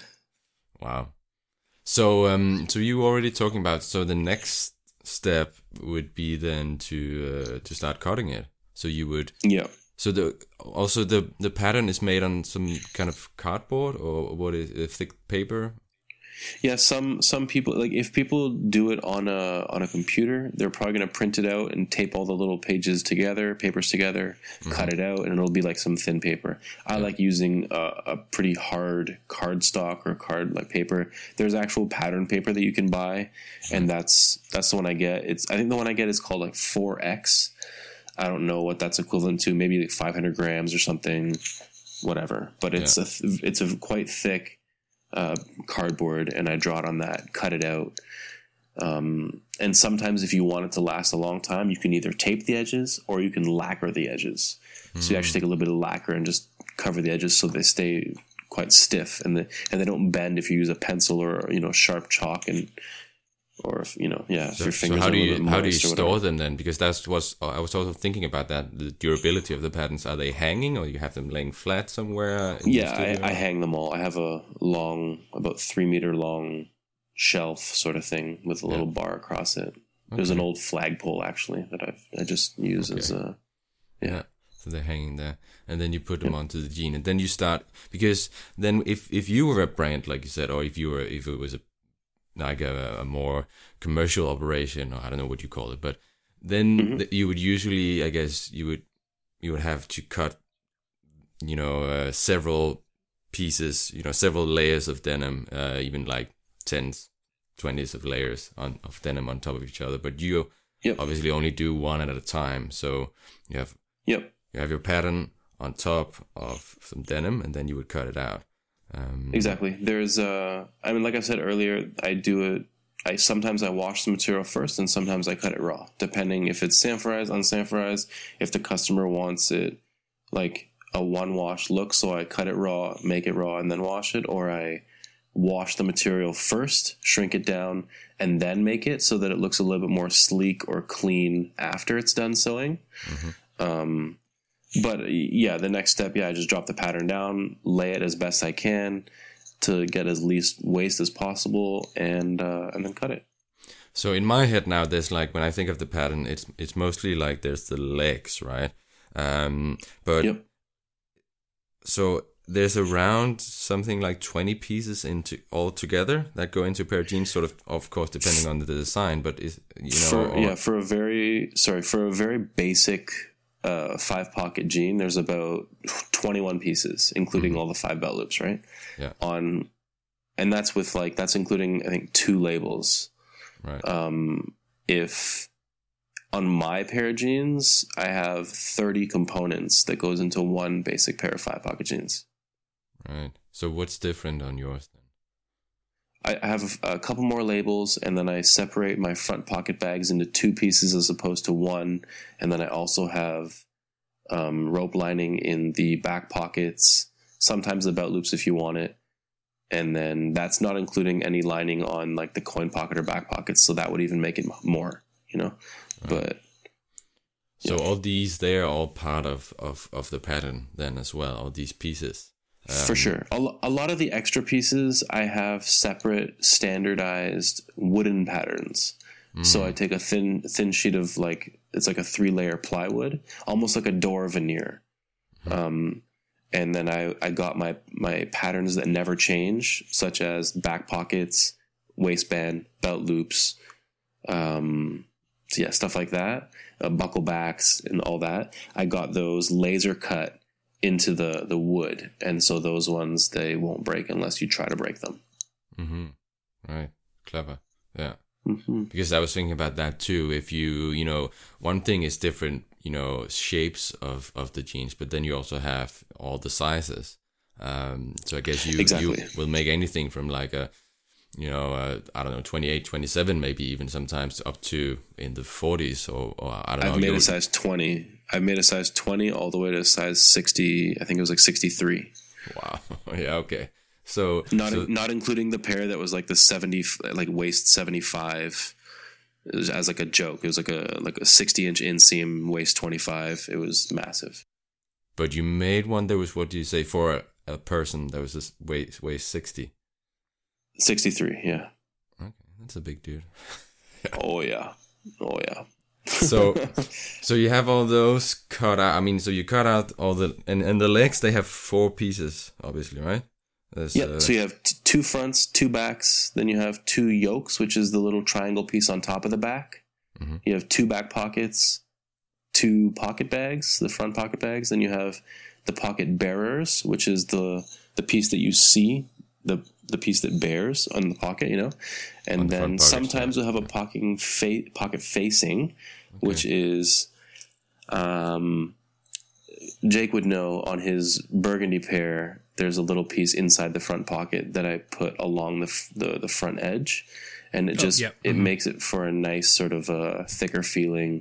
wow. So, um, so you were already talking about. So the next step would be then to uh, to start cutting it. So you would. yeah. So the also the the pattern is made on some kind of cardboard or what is it, thick paper? Yeah, some some people like if people do it on a on a computer, they're probably gonna print it out and tape all the little pages together, papers together, mm-hmm. cut it out, and it'll be like some thin paper. I yeah. like using a, a pretty hard cardstock or card like paper. There's actual pattern paper that you can buy, and that's that's the one I get. It's I think the one I get is called like four X. I don't know what that's equivalent to. Maybe like five hundred grams or something, whatever. But it's yeah. a th- it's a quite thick. Uh, cardboard, and I draw it on that, cut it out. Um, and sometimes if you want it to last a long time, you can either tape the edges or you can lacquer the edges. Mm. So you actually take a little bit of lacquer and just cover the edges so they stay quite stiff and the, and they don't bend if you use a pencil or you know sharp chalk and or if, you know yeah if so, your fingers so how are do a you little bit how do you moist or store whatever. them then? Because that's what I was also thinking about that the durability of the patterns. Are they hanging or you have them laying flat somewhere? In Yeah, I, I hang them all. I have a long, about three meter long shelf sort of thing with a little yeah. bar across it. Okay. There's an old flagpole actually that I've I just use okay. as a yeah. yeah. So they're hanging there, and then you put them yeah. onto the jean, and then you start because then if if you were a brand like you said, or if you were if it was a like a, a more commercial operation, or I don't know what you call it, but then mm-hmm. th- you would usually, I guess, you would you would have to cut, you know, uh, several pieces, you know, several layers of denim, uh, even like tens, twenties of layers on of denim on top of each other. But you yep. obviously only do one at a time, so you have yep. you have your pattern on top of some denim, and then you would cut it out. Um, exactly. There's, uh, I mean, like I said earlier, I do it. I sometimes I wash the material first, and sometimes I cut it raw, depending if it's sanforized, unsanforized. If the customer wants it like a one wash look, so I cut it raw, make it raw, and then wash it, or I wash the material first, shrink it down, and then make it so that it looks a little bit more sleek or clean after it's done sewing. Mm-hmm. Um, But yeah, the next step, yeah, I just drop the pattern down, lay it as best I can to get as least waste as possible, and uh, and then cut it. So in my head now, there's like when I think of the pattern, it's it's mostly like there's the legs, right? Um, but yep. so there's around something like twenty pieces into all together that go into a pair of jeans, sort of, of course, depending on the design, but is, you know, for, or, yeah, for a very, sorry, for a very basic uh, five pocket jean, there's about twenty-one pieces, including mm-hmm. all the five belt loops, right? Yeah. On, and that's with like, that's including, I think, two labels. Right. Um, if on my pair of jeans, I have thirty components that goes into one basic pair of five pocket jeans. Right. So what's different on yours then? I have a, a couple more labels, and then I separate my front pocket bags into two pieces as opposed to one. And then I also have um, rope lining in the back pockets, sometimes the belt loops if you want it. And then that's not including any lining on like the coin pocket or back pockets. So that would even make it more, you know, right. But. So yeah. all these, they are all part of, of, of the pattern then as well, all these pieces. Um, For sure. A, lo- a lot of the extra pieces, I have separate standardized wooden patterns. Mm. So I take a thin thin sheet of like, it's like a three layer plywood, almost like a door veneer. Mm. Um, and then I, I got my, my patterns that never change, such as back pockets, waistband, belt loops, um, so yeah, stuff like that, uh, buckle backs and all that. I got those laser cut into the, the wood. And so those ones, they won't break unless you try to break them. Mm-hmm. Right. Clever. Yeah. Mm-hmm. Because I was thinking about that too. If you, you know, one thing is different, you know, shapes of, of the jeans, but then you also have all the sizes. Um, so I guess you, exactly. you will make anything from like a, you know, uh, I don't know, twenty-eight, twenty-seven, maybe even sometimes up to in the forties or, or I don't I've know. I've made a size twenty. I've made a size twenty all the way to size sixty. I think it was like sixty-three. Wow. Yeah. Okay. So not so, not including the pair that was like the seventy, like waist seventy-five. It was as like a joke. It was like a like a sixty inch inseam, waist twenty-five. It was massive. But you made one that was, what do you say, for a, a person that was this waist waist sixty. sixty-three, yeah. Okay, that's a big dude. Oh yeah, oh yeah. so, so you have all those cut out. I mean, so you cut out all the and, and the legs. They have four pieces, obviously, right? Yeah. Uh, so you have t- two fronts, two backs. Then you have two yokes, which is the little triangle piece on top of the back. Mm-hmm. You have two back pockets, two pocket bags, the front pocket bags. Then you have the pocket bearers, which is the the piece that you see. The the piece that bears on the pocket, you know, and the then sometimes we'll have a pocket fa- pocket facing, okay. which is, um, Jake would know on his burgundy pair. There's a little piece inside the front pocket that I put along the f- the, the front edge, and it oh, just yep. it mm-hmm. makes it for a nice sort of a thicker feeling.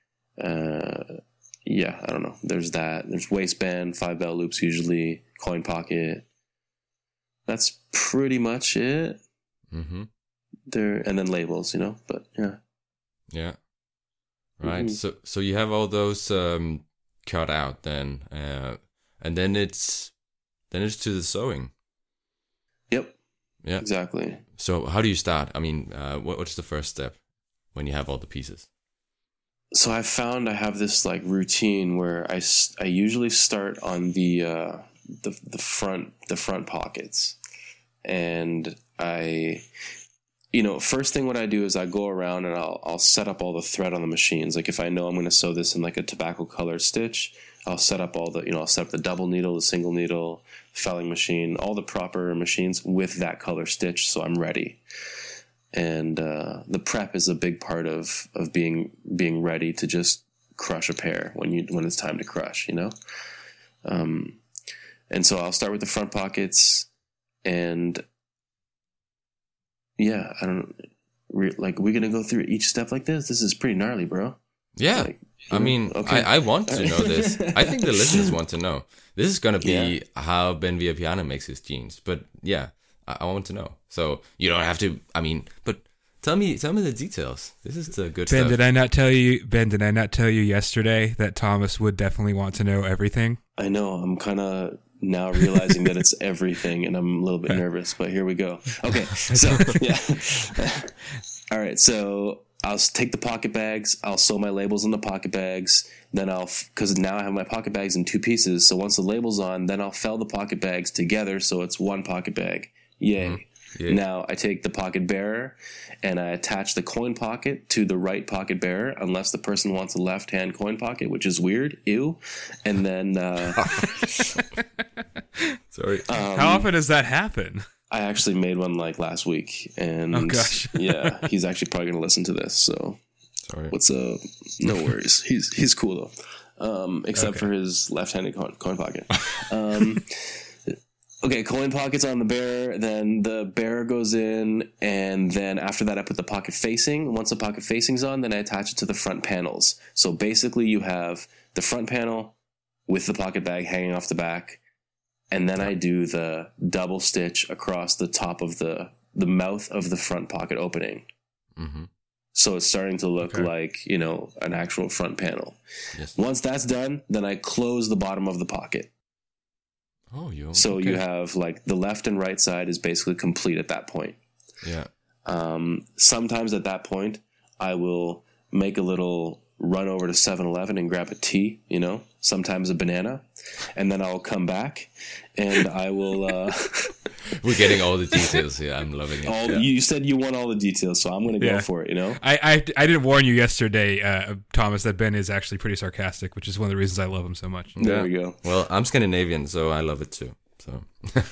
Uh, yeah, I don't know. There's that. There's waistband, five belt loops usually, coin pocket. That's pretty much it. Mm-hmm. There and then labels, you know. But yeah, yeah, right. Mm-hmm. So, so you have all those um, cut out then, uh, and then it's then it's to the sewing. Yep. Yeah. Exactly. So, how do you start? I mean, uh, what, what's the first step when you have all the pieces? So I found I have this like routine where I, I usually start on the uh, the the front the front pockets. And I, you know, first thing what I do is I go around and I'll I'll set up all the thread on the machines. Like if I know I'm going to sew this in like a tobacco color stitch, I'll set up all the, you know, I'll set up the double needle, the single needle, felling machine, all the proper machines with that color stitch, so I'm ready. And uh, the prep is a big part of of being being ready to just crush a pair when you when it's time to crush, you know. Um, and so I'll start with the front pockets. And yeah, I don't re- like. We're gonna go through each step like this. This is pretty gnarly, bro. Yeah, like, I know? mean, okay. I, I want to know this. I think the listeners want to know. This is gonna be yeah. how Ben Villapiana makes his jeans. But yeah, I, I want to know. So you don't have to. I mean, but tell me, tell me the details. This is the good Ben, stuff. did I not tell you? Ben, did I not tell you yesterday that Thomas would definitely want to know everything? I know. I'm kind of. Now realizing that it's everything, and I'm a little bit nervous, but here we go. Okay, so yeah. All right, so I'll s- take the pocket bags. I'll sew my labels in the pocket bags. Then I'll, because now I have my pocket bags in two pieces. So once the label's on, then I'll fell the pocket bags together so it's one pocket bag. Yay. Mm-hmm. Yeah. Now I take the pocket bearer and I attach the coin pocket to the right pocket bearer, unless the person wants a left hand coin pocket, which is weird. Ew. And then uh, Sorry. um, How often does that happen? I actually made one like last week, and Oh, gosh. yeah, he's actually probably going to listen to this. So Sorry. what's up? No worries. He's he's cool though, um, except Okay. for his left-handed coin, coin pocket. Um, okay, coin pocket's on the bearer. Then the bearer goes in, and then after that, I put the pocket facing. Once the pocket facing's on, then I attach it to the front panels. So basically, you have the front panel with the pocket bag hanging off the back. And then I do the double stitch across the top of the the mouth of the front pocket opening. Mm-hmm. So it's starting to look Okay. like, you know, an actual front panel. Yes. Once that's done, then I close the bottom of the pocket. Oh, you. So you okay. have like the left and right side is basically complete at that point. Yeah. Um, sometimes at that point, I will make a little run over to seven eleven and grab a tea, you know, sometimes a banana. And then I'll come back and I will... Uh, We're getting all the details here. I'm loving it. all, Yeah. You said you want all the details, so I'm going to go Yeah. for it, you know? I, I I did warn you yesterday, uh, Thomas, that Ben is actually pretty sarcastic, which is one of the reasons I love him so much. There Yeah. we go. Well, I'm Scandinavian, so I love it too. So,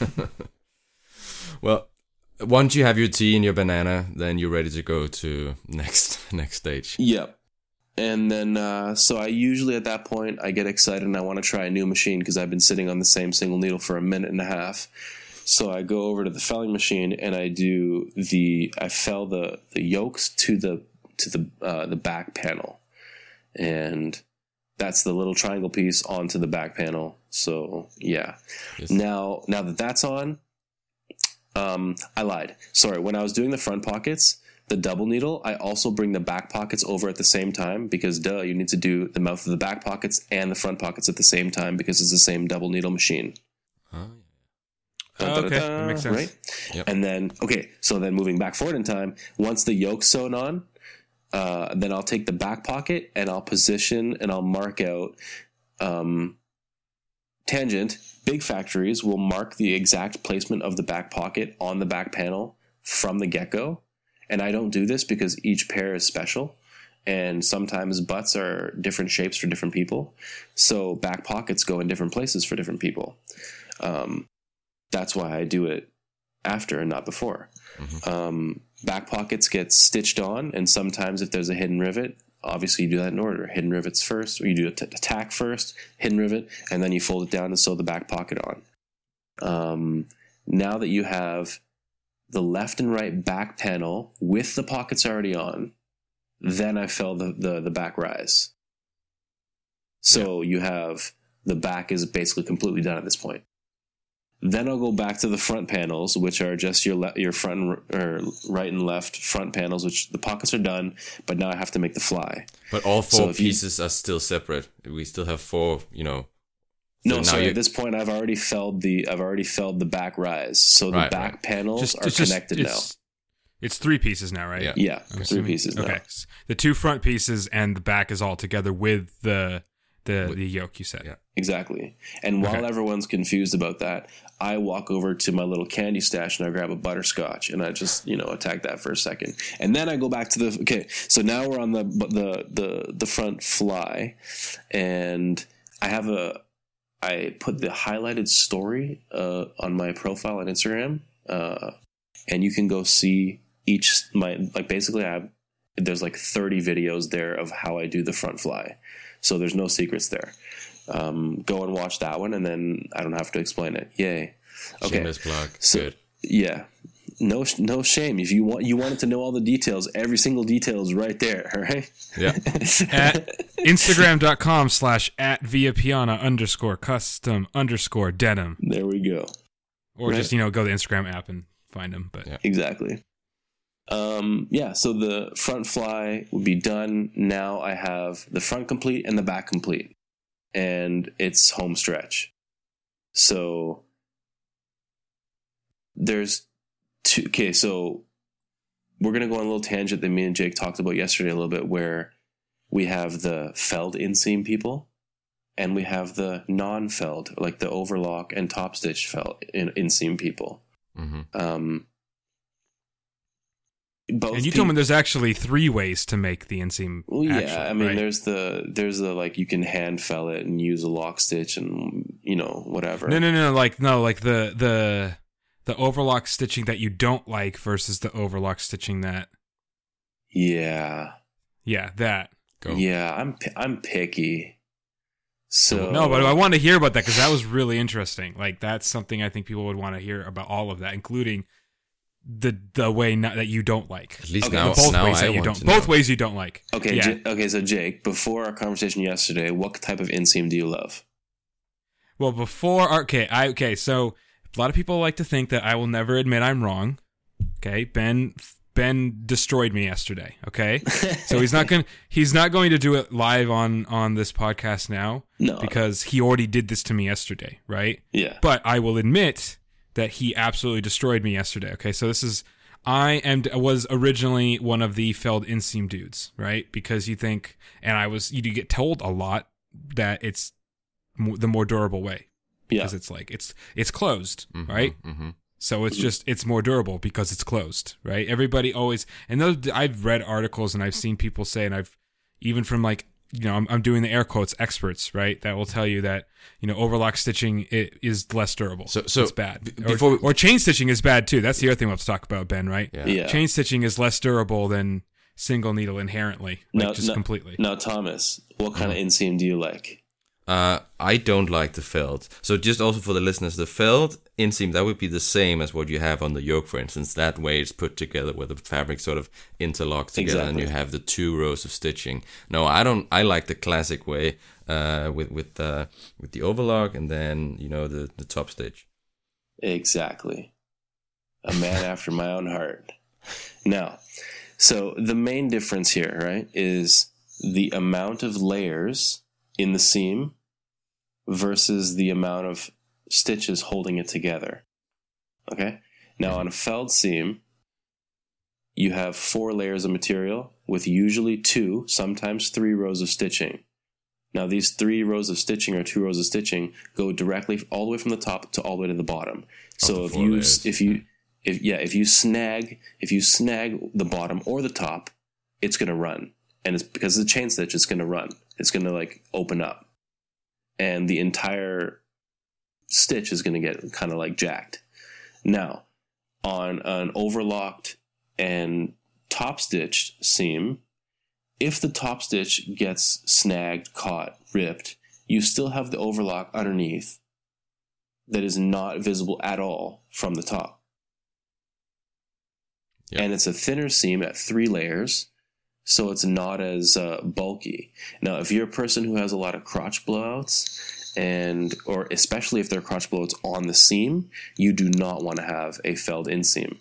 well, once you have your tea and your banana, then you're ready to go to next next stage. Yep. And then, uh, so I usually at that point, I get excited and I want to try a new machine because I've been sitting on the same single needle for a minute and a half. So I go over to the felling machine and I do the, I fell the, the yokes to the, to the, uh, the back panel. And that's the little triangle piece onto the back panel. So yeah. Yes. Now, now that that's on, um, I lied. Sorry. When I was doing the front pockets, the double needle, I also bring the back pockets over at the same time because, duh, you need to do the mouth of the back pockets and the front pockets at the same time because it's the same double needle machine. Oh, Oh, okay, that makes sense. Right? Yep. And then, okay, so then moving back forward in time, once the yoke's sewn on, uh, then I'll take the back pocket and I'll position and I'll mark out um, tangent. Big factories will mark the exact placement of the back pocket on the back panel from the get-go. And I don't do this because each pair is special. And sometimes butts are different shapes for different people. So back pockets go in different places for different people. Um, that's why I do it after and not before. Mm-hmm. Um, back pockets get stitched on. And sometimes if there's a hidden rivet, obviously you do that in order. Hidden rivets first, or you do a t- tack first, hidden rivet, and then you fold it down and sew the back pocket on. Um, now that you have the left and right back panel with the pockets already on, then I fill the, the, the back rise. So you have the back is basically completely done at this point. Then I'll go back to the front panels, which are just your le- your front or right and left front panels, which the pockets are done, but now I have to make the fly. but all So four if you- pieces are still separate. We still have four, you know. No, now sorry. you- At this point, I've already felled the I've already felled the back rise, so the Right, back right. panels Just, are it's just, connected it's, it's three pieces now, right? Yeah. now. Yeah, I'm three assuming? pieces now. Okay. The two front pieces and the back is all together with the the, With- the yoke you said. Yeah. Exactly. And while Okay. everyone's confused about that, I walk over to my little candy stash and I grab a butterscotch and I just, you know, attack that for a second. And then I go back to the okay, so now we're on the the the the front fly and I have a I put the highlighted story uh, on my profile on Instagram. Uh, and you can go see each my like basically I have there's like thirty videos there of how I do the front fly. So there's no secrets there. Um, go and watch that one, and then I don't have to explain it. Yay! Okay, Shameless plug. So- Good. yeah, no, no shame. If you want, you wanted to know all the details. Every single detail is right there. All right. Yeah. At Instagram.com slash at Via Piana underscore custom underscore denim. There we go. Or Right. just, you know, go to the Instagram app and find them. But Yeah. Exactly. Um, yeah, so the front fly would be done. Now I have the front complete and the back complete. And it's home stretch. So there's two. Okay, so we're going to go on a little tangent that me and Jake talked about yesterday a little bit, where we have the felled inseam people and we have the non-felled, like the overlock and top stitch felled in, inseam people. Mm-hmm. Um, both and you pe- told me there's actually three ways to make the inseam. Well, yeah, actually, I mean, right? there's the there's the like you can hand fell it and use a lock stitch and you know whatever. No, no, no, like no, like the the the overlock stitching that you don't like versus the overlock stitching that. Yeah. Yeah, that. Go. Yeah, I'm pi- I'm picky. So No, but I want to hear about that because that was really interesting. Like that's something I think people would want to hear about, all of that, including the the way not, that you don't like. At least Okay, now, both now ways I that you want don't. to Both know. ways you don't like. Okay, Yeah. J- okay. So Jake, before our conversation yesterday, what type of inseam do you love? Well, before okay, I okay. So a lot of people like to think that I will never admit I'm wrong. Okay, Ben Ben destroyed me yesterday. Okay, so he's not going he's not going to do it live on on this podcast now No. because he already did this to me yesterday, right? Yeah. But I will admit that he absolutely destroyed me yesterday. Okay, so this is I am was originally one of the felled inseam dudes, right? Because you think, and I was you do get told a lot that it's mo- the more durable way Yeah. because it's like it's it's closed, Mhm, right? mhm. So it's just it's more durable because it's closed, right? Everybody always, and those I've read articles and I've seen people say, and I've even from like you know I'm, I'm doing the air quotes experts, right? That will tell you that you know overlock stitching it is less durable. So- so it's bad. b- Or- before we- or, chain stitching is bad too. That's the other thing we'll have to talk about, Ben. Right? Yeah. Yeah. Chain stitching is less durable than single needle inherently, like No, just no. completely. Now, Thomas, what kind Mm-hmm. of inseam do you like? Uh, I don't like the felt. So just also for the listeners, the felt inseam, that would be the same as what you have on the yoke, for instance. That way it's put together where the fabric sort of interlocks together and Exactly. you have the two rows of stitching. No, I don't. I like the classic way uh, with with uh, with the overlock and then you know the the top stitch. Exactly. A man after my own heart. Now, so the main difference here, right, is the amount of layers in the seam versus the amount of stitches holding it together. Okay? Now, on a felled seam, you have four layers of material with usually two, sometimes three rows of stitching. Now, these three rows of stitching or two rows of stitching go directly all the way from the top to all the way to the bottom. So the if four you layers. if you if yeah if you snag if you snag the bottom or the top, it's gonna run, and it's because of the chain stitch. It's gonna run. It's gonna like open up, and the entire stitch is gonna get kind of like jacked. Now, on an overlocked and top stitched seam, if the top stitch gets snagged, caught, ripped, you still have the overlock underneath that is not visible at all from the top. Yep. And it's a thinner seam at three layers, so it's not as uh, bulky. Now, if you're a person who has a lot of crotch blowouts, and or especially if there are crotch blowouts on the seam, you do not want to have a felled inseam.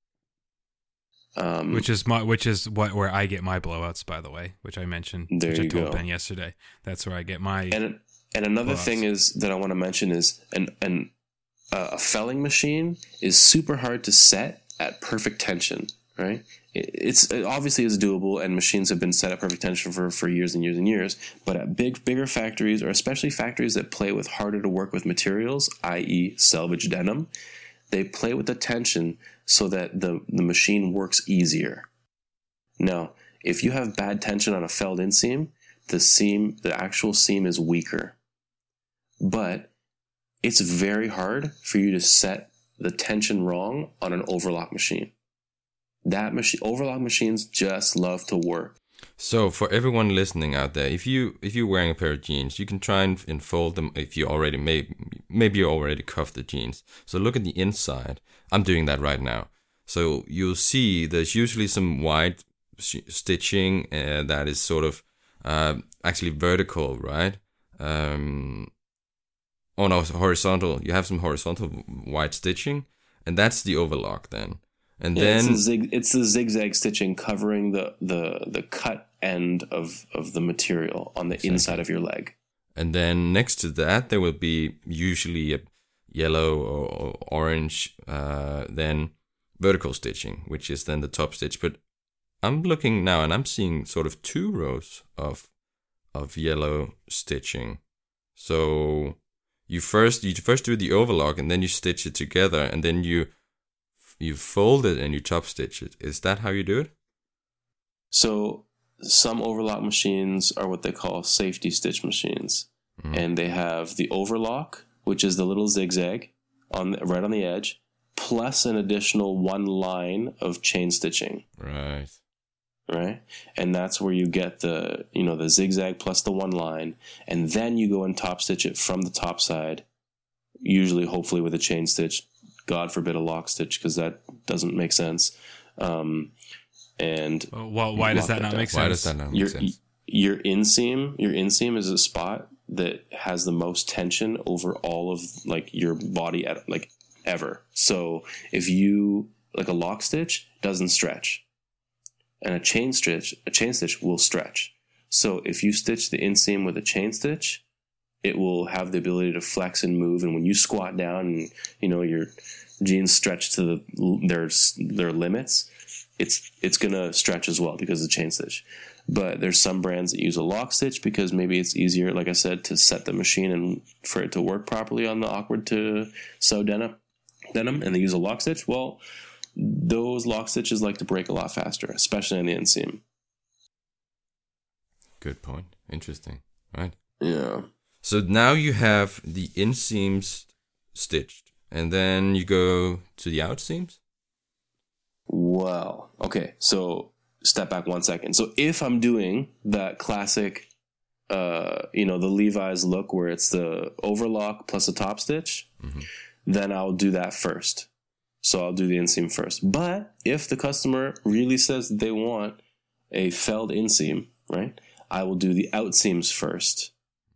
Um, Which is my, which is what where I get my blowouts, by the way, which I mentioned, There which I you told go. Ben yesterday. That's where I get my. And and another Blowouts. thing is that I want to mention is an an uh, a felling machine is super hard to set at perfect tension. Right? It, it's it obviously is doable, and machines have been set at perfect tension for, for years and years and years. But at big bigger factories, or especially factories that play with harder to work with materials, that is, selvage denim, they play with the tension so that the the machine works easier. Now, if you have bad tension on a felled inseam, the seam, the actual seam is weaker. But it's very hard for you to set the tension wrong on an overlock machine. That machine, overlock machines just love to work. So for everyone listening out there, if you if you're wearing a pair of jeans, you can try and enfold them. If you already may maybe you already cuffed the jeans. So look at the inside. I'm doing that right now. So you'll see there's usually some wide sh- stitching uh, that is sort of uh, actually vertical, right? Um, oh no, horizontal. You have some horizontal wide stitching, and that's the overlock then. And Yeah, then it's, the zig, it's the zigzag stitching covering the, the, the cut end of, of the material on the Exactly. inside of your leg. And then next to that, there will be usually a yellow or, or orange, uh, then vertical stitching, which is then the top stitch. But I'm looking now and I'm seeing sort of two rows of of yellow stitching. So you first you first do the overlock and then you stitch it together and then you you fold it and you top stitch it. Is that how you do it? So some overlock machines are what they call safety stitch machines. Mm-hmm. And they have the overlock, which is the little zigzag on the, right on the edge, plus an additional one line of chain stitching. Right. Right? And that's where you get the, you know, the zigzag plus the one line, and then you go and top stitch it from the top side, usually hopefully with a chain stitch. God forbid a lock stitch, because that doesn't make sense. Um, and well, why does that not make sense? Why does that not make your, sense? Your inseam, your inseam is a spot that has the most tension over all of like your body at like ever. So if you like a lock stitch doesn't stretch, and a chain stitch, a chain stitch will stretch. So if you stitch the inseam with a chain stitch, it will have the ability to flex and move. And when you squat down and, you know, your jeans stretch to the, their, their limits, it's, it's going to stretch as well because of the chain stitch. But there's some brands that use a lock stitch because maybe it's easier, like I said, to set the machine and for it to work properly on the awkward to sew denim, denim, and they use a lock stitch. Well, those lock stitches like to break a lot faster, especially on the inseam. Good point. Interesting. Right. Yeah. So now you have the inseams stitched, and then you go to the outseams? Well, okay. So step back one second. So if I'm doing that classic, uh, you know, the Levi's look where it's the overlock plus a top stitch, mm-hmm. then I'll do that first. So I'll do the inseam first. But if the customer really says that they want a felled inseam, right, I will do the outseams first,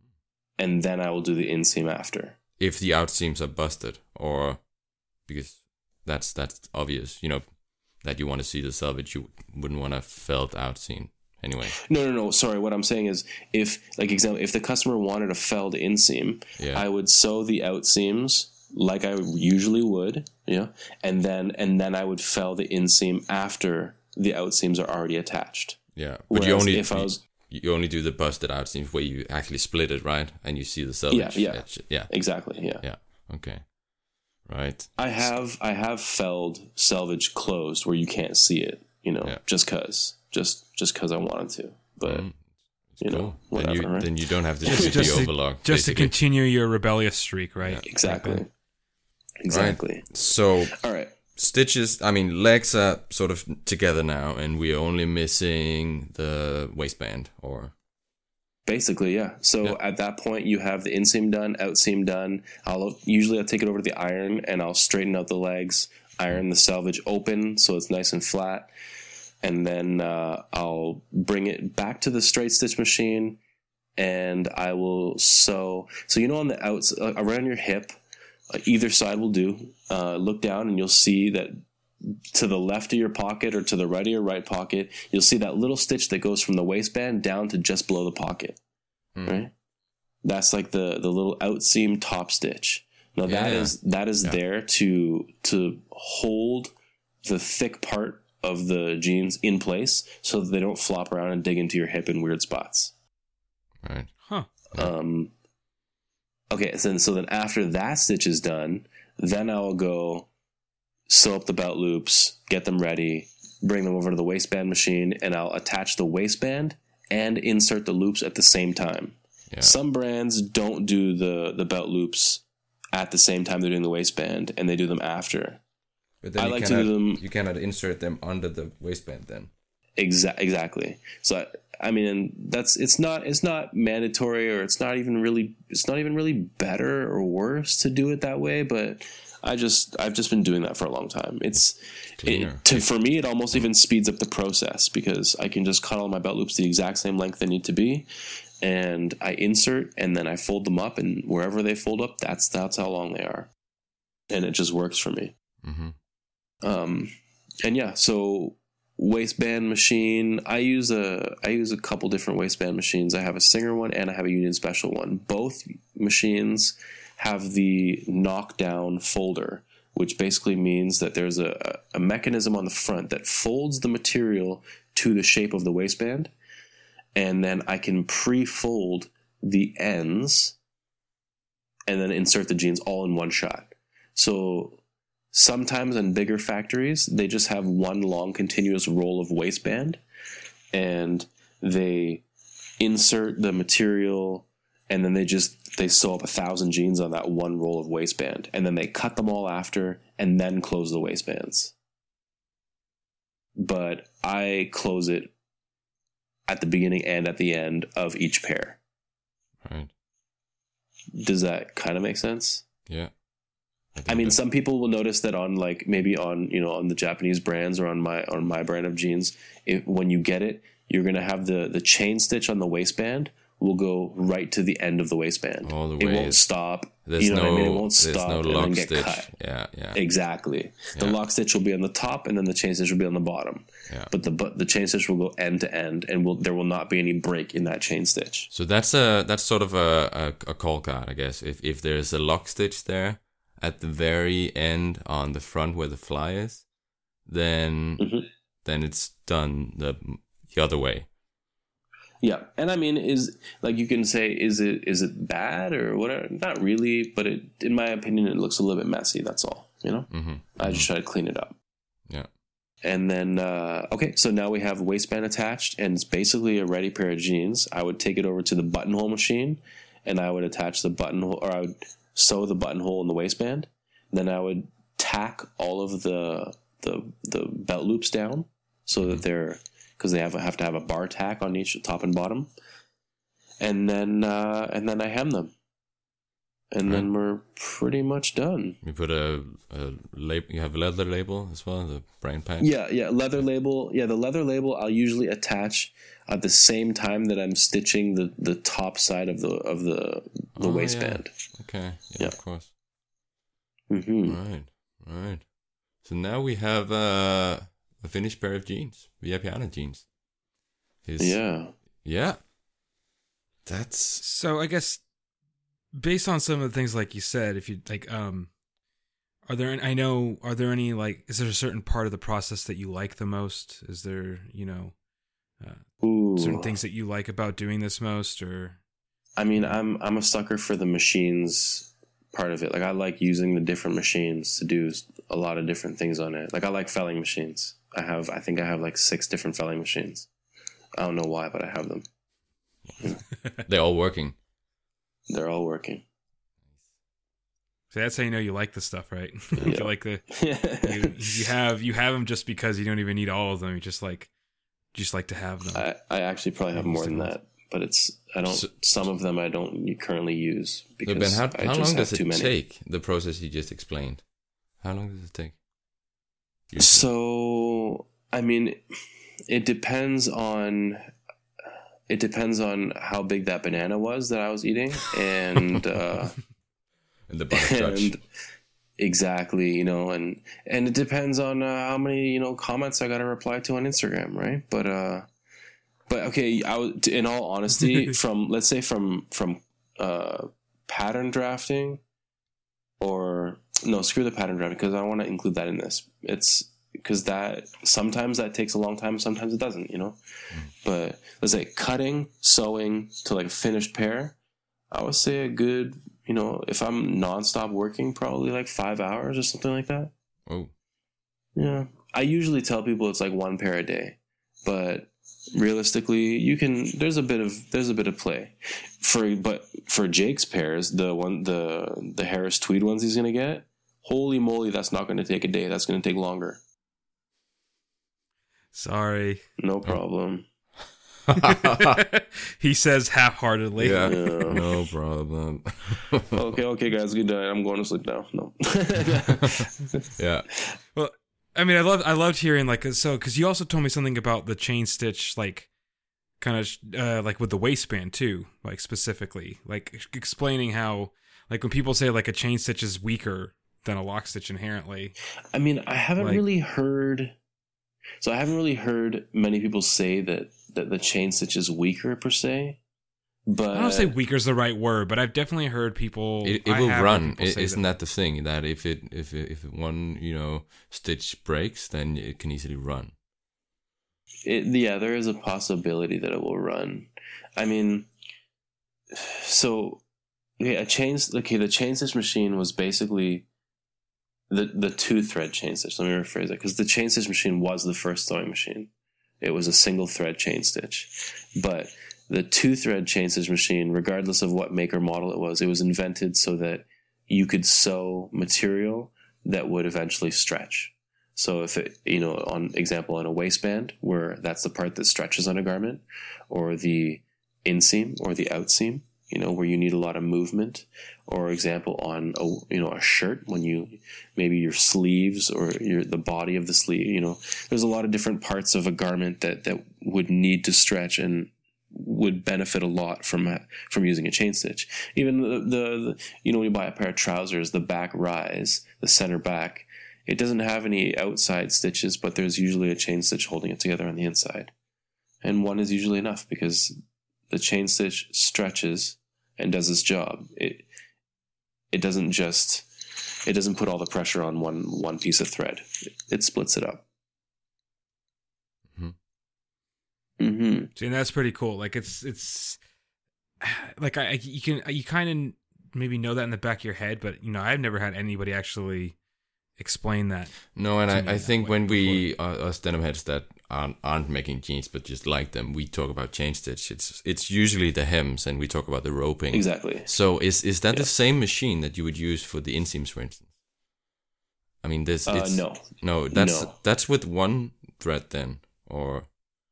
and then I will do the inseam after. If the outseams are busted, or because that's that's obvious, you know, that you want to see the selvage, you wouldn't want a felled outseam anyway. No, no, no. Sorry, what I'm saying is, if like example, if the customer wanted a felled inseam, yeah. I would sew the outseams like I usually would, yeah, and then and then I would fell the inseam after the outseams are already attached. Yeah, but Whereas you only if I was you only do the busted outseams where you actually split it, right, and you see the selvage. Yeah, yeah, edge. yeah, exactly. Yeah, yeah. Okay, right. I have I have felled selvage closed where you can't see it, you know, yeah. just cause, just just cause I wanted to, but. Mm. You know, cool. whatever, then, you, right? then you don't have to do the overlock. Just basically. To continue your rebellious streak, right? Yeah. Exactly. Exactly. Right. So, all right. Stitches, I mean, legs are sort of together now, and we are only missing the waistband, or... Basically, yeah. So yeah. At that point, you have the inseam done, outseam done. I'll Usually I'll take it over to the iron, and I'll straighten out the legs, iron the selvage open so it's nice and flat. And then uh, I'll bring it back to the straight stitch machine, and I will sew. So you know, on the outs uh, around your hip, uh, either side will do. Uh, look down, and you'll see that to the left of your pocket or to the right of your right pocket, you'll see that little stitch that goes from the waistband down to just below the pocket. Mm. Right? That's like the the little outseam top stitch. Now yeah. that is that is yeah. there to to hold the thick part of the jeans in place so that they don't flop around and dig into your hip in weird spots. Right. Huh. Um, okay, so then, so then after that stitch is done, then I'll go sew up the belt loops, get them ready, bring them over to the waistband machine, and I'll attach the waistband and insert the loops at the same time. Yeah. Some brands don't do the, the belt loops at the same time they're doing the waistband, and they do them after. But then I you like cannot, to do them. You cannot insert them under the waistband then. Exa- exactly. So I, I mean, that's it's not it's not mandatory, or it's not even really it's not even really better or worse to do it that way. But I just I've just been doing that for a long time. It's it, to, for me it almost even speeds up the process because I can just cut all my belt loops the exact same length they need to be, and I insert and then I fold them up, and wherever they fold up, that's that's how long they are, and it just works for me. Mm-hmm. Um, and yeah, so waistband machine, I use a, I use a couple different waistband machines. I have a Singer one and I have a Union Special one. Both machines have the knockdown folder which basically means that there's a, a mechanism on the front that folds the material to the shape of the waistband, and then I can pre-fold the ends and then insert the jeans all in one shot. So sometimes in bigger factories, they just have one long continuous roll of waistband, and they insert the material, and then they just they sew up a thousand jeans on that one roll of waistband, and then they cut them all after and then close the waistbands. But I close it at the beginning and at the end of each pair. Right. Does that kind of make sense? Yeah. I, I mean, that. Some people will notice that on like maybe on, you know, on the Japanese brands or on my on my brand of jeans, if, when you get it, you're going to have the, the chain stitch on the waistband will go right to the end of the waistband. All the it way. won't stop. There's you know no, what I mean? It won't there's stop no and lock then get stitch. cut. Yeah, yeah. Exactly. The Yeah. lock stitch will be on the top, and then the chain stitch will be on the bottom. Yeah. But the but the chain stitch will go end to end, and will there will not be any break in that chain stitch. So that's a that's sort of a, a, a call card, I guess. If if there's a lock stitch there at the very end on the front where the fly is, then Mm-hmm. then it's done the the other way. Yeah, and I mean, is like you can say, is it is it bad or whatever? Not really, but it, in my opinion, it looks a little bit messy. That's all. You know, Mm-hmm. I just try to clean it up. Yeah. And then, uh, okay, so now we have waistband attached, and it's basically a ready pair of jeans. I would take it over to the buttonhole machine, and I would attach the buttonhole, or I would sew the buttonhole in the waistband. Then I would tack all of the the the belt loops down so that they're, because they have have to have a bar tack on each top and bottom, and then uh, and then I hem them, and Right. then we're pretty much done. You put a, a label. You have a leather label as well, the brand patch. Yeah, yeah, leather label. Yeah, the leather label I'll usually attach at the same time that I'm stitching the, the top side of the of the the Oh, waistband. Yeah. Okay. Yeah, Yeah. of course. Mm-hmm. Right. Right. So now we have uh, a finished pair of jeans, Viapiana jeans. His, Yeah. Yeah. That's So I guess based on some of the things like you said, if you like, um, are there? I know. Are there any like? Is there a certain part of the process that you like the most? Is there, you know, uh, Ooh. certain things that you like about doing this most, or? I mean, I'm I'm a sucker for the machines part of it. Like I like using the different machines to do a lot of different things on it. Like I like felling machines. I have. I think I have like six different felling machines. I don't know why, but I have them. they're all working. They're all working. So that's how you know you like the stuff, right? Yeah. you like the you, you have you have them just because you don't even need all of them. You just like just like to have them. I, I actually probably have more than that, but it's I don't. So- some of them I don't currently use So because Ben, how, I how just long have does too it many. take? The process you just explained. How long does it take? Usually. So I mean, it depends on it depends on how big that banana was that I was eating, and uh, And the butter touch. and exactly, you know, and and it depends on uh, how many you know comments I got to reply to on Instagram, right? But uh, but okay, I was, in all honesty, from let's say from from uh, pattern drafting, or no, screw the pattern drafting because I want to include that in this. It's because that sometimes that takes a long time, sometimes it doesn't, you know. Mm. But let's say cutting, sewing to like a finished pair, I would say a good, you know, if I'm nonstop working, probably like five hours or something like that. Oh, Yeah, I usually tell people it's like one pair a day, but realistically, you can. There's a bit of there's a bit of play for, but for Jake's pairs, the one the the Harris tweed ones he's gonna get. Holy moly, that's not gonna take a day. That's gonna take longer. Sorry. No problem. He says half-heartedly. yeah. Yeah. No problem. Okay, okay, guys, good night. I'm going to sleep now. No. yeah. Well, I mean, I loved I loved hearing like so because you also told me something about the chain stitch, like kind of uh, like with the waistband too, like specifically, like ex- explaining how like when people say like a chain stitch is weaker than a lock stitch inherently. I mean, I haven't Like- really heard. So I haven't really heard many people say that that the chain stitch is weaker per se. But I don't say weaker is the right word, but I've definitely heard people. It, it I will have heard run. people It, say isn't that the thing that if it if it, if one you know stitch breaks, then it can easily run. it, yeah, there is a possibility that it will run. I mean, so okay, a chain. Okay, the chain stitch machine was basically the the two thread chain stitch. Let me rephrase that, because the chain stitch machine was the first sewing machine. It was a single thread chain stitch, but the two thread chain stitch machine, regardless of what make or model it was, it was invented so that you could sew material that would eventually stretch. So if it, you know, on example, on a waistband, where that's the part that stretches on a garment, or the inseam or the outseam, you know, where you need a lot of movement, or example on a, you know, a shirt, when you, maybe your sleeves or your, the body of the sleeve, you know, there's a lot of different parts of a garment that, that would need to stretch and would benefit a lot from from using a chain stitch. Even the, the, the you know, when you buy a pair of trousers, the back rise, the center back, it doesn't have any outside stitches, but there's usually a chain stitch holding it together on the inside. And one is usually enough, because the chain stitch stretches and does its job. It it doesn't just it doesn't put all the pressure on one one piece of thread. It, it splits it up. Mm-hmm. See, and that's pretty cool. Like it's it's like I you can you kind of maybe know that in the back of your head, but you know I've never had anybody actually explain that. No, and I, I think when before. we uh, us denim heads that aren't, aren't making jeans but just like them, we talk about chain stitch. It's it's usually the hems, and we talk about the roping. Exactly. So is is that Yeah. the same machine that you would use for the inseams, for instance? I mean, this Uh, it's, no. no, that's No. that's with one thread then, or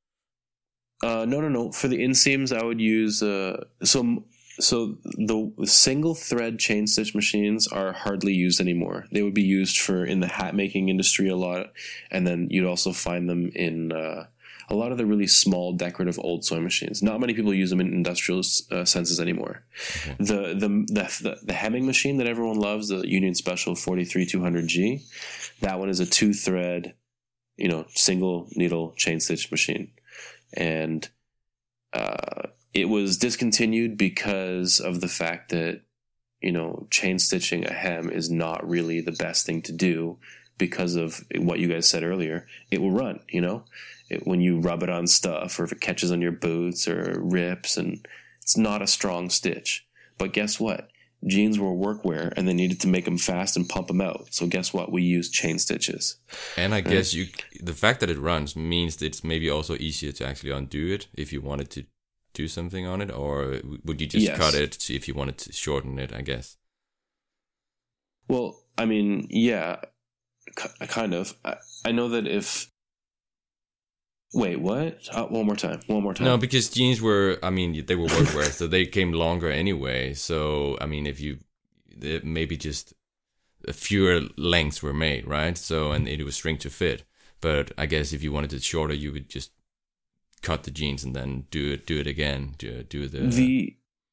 Uh, no, no, no. For the inseams, I would use uh, so so the single thread chain stitch machines are hardly used anymore. They would be used for in the hat making industry a lot, and then you'd also find them in uh, a lot of the really small decorative old sewing machines. Not many people use them in industrial uh, senses anymore. Okay. The, the the the the hemming machine that everyone loves, the Union Special forty-three two hundred G, that one is a two thread, you know, single needle chain stitch machine. And uh, it was discontinued because of the fact that, you know, chain stitching a hem is not really the best thing to do, because of what you guys said earlier. It will run, you know, it, when you rub it on stuff, or if it catches on your boots or rips, and it's not a strong stitch. But guess what? Jeans were workwear, and they needed to make them fast and pump them out. So guess what? We use chain stitches. and I guess you the fact that it runs means that it's maybe also easier to actually undo it if you wanted to do something on it, or would you just Yes. cut it if you wanted to shorten it? I guess. Well, I mean, yeah, k- kind of. I, I know that if. Wait, what? Uh, one more time. One more time. No, because jeans were, I mean, they were workwear, so they came longer anyway. So, I mean, if you, they- maybe just a fewer lengths were made, right? So, and it was shrink to fit. But I guess if you wanted it shorter, you would just cut the jeans and then do it, do it again, do, do the. The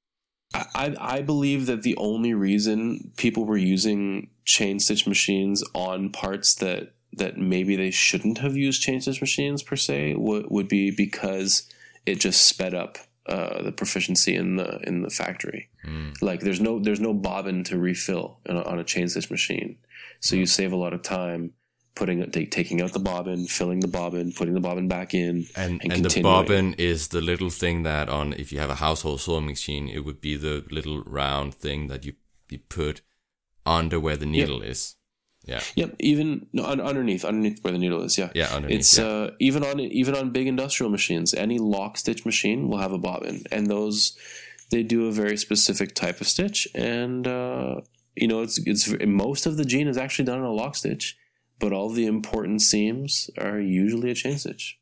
I I believe that the only reason people were using chain stitch machines on parts that that maybe they shouldn't have used chain stitch machines per se would would be because it just sped up uh, the proficiency in the in the factory. Mm. Like there's no there's no bobbin to refill on a, on a chain stitch machine, so you save a lot of time putting it, taking out the bobbin, filling the bobbin, putting the bobbin back in, And, and and the continuing. bobbin is the little thing that on, if you have a household sewing machine, it would be the little round thing that you, you put under where the needle is. Yeah. Yep, even no, un- underneath, underneath where the needle is. Yeah, Yeah, underneath, It's yeah. uh, even on even on big industrial machines. Any lock stitch machine will have a bobbin, and those they do a very specific type of stitch. And uh, you know, it's it's most of the jean is actually done on a lock stitch, but all the important seams are usually a chain stitch.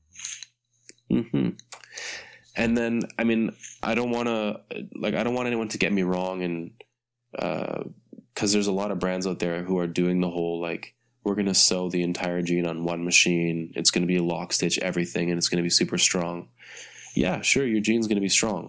Hmm. And then, I mean, I don't want to like I don't want anyone to get me wrong, and. Uh, because there's a lot of brands out there who are doing the whole, like, we're going to sew the entire jean on one machine. It's going to be a lock stitch, everything, and it's going to be super strong. Yeah, sure, your jean's going to be strong.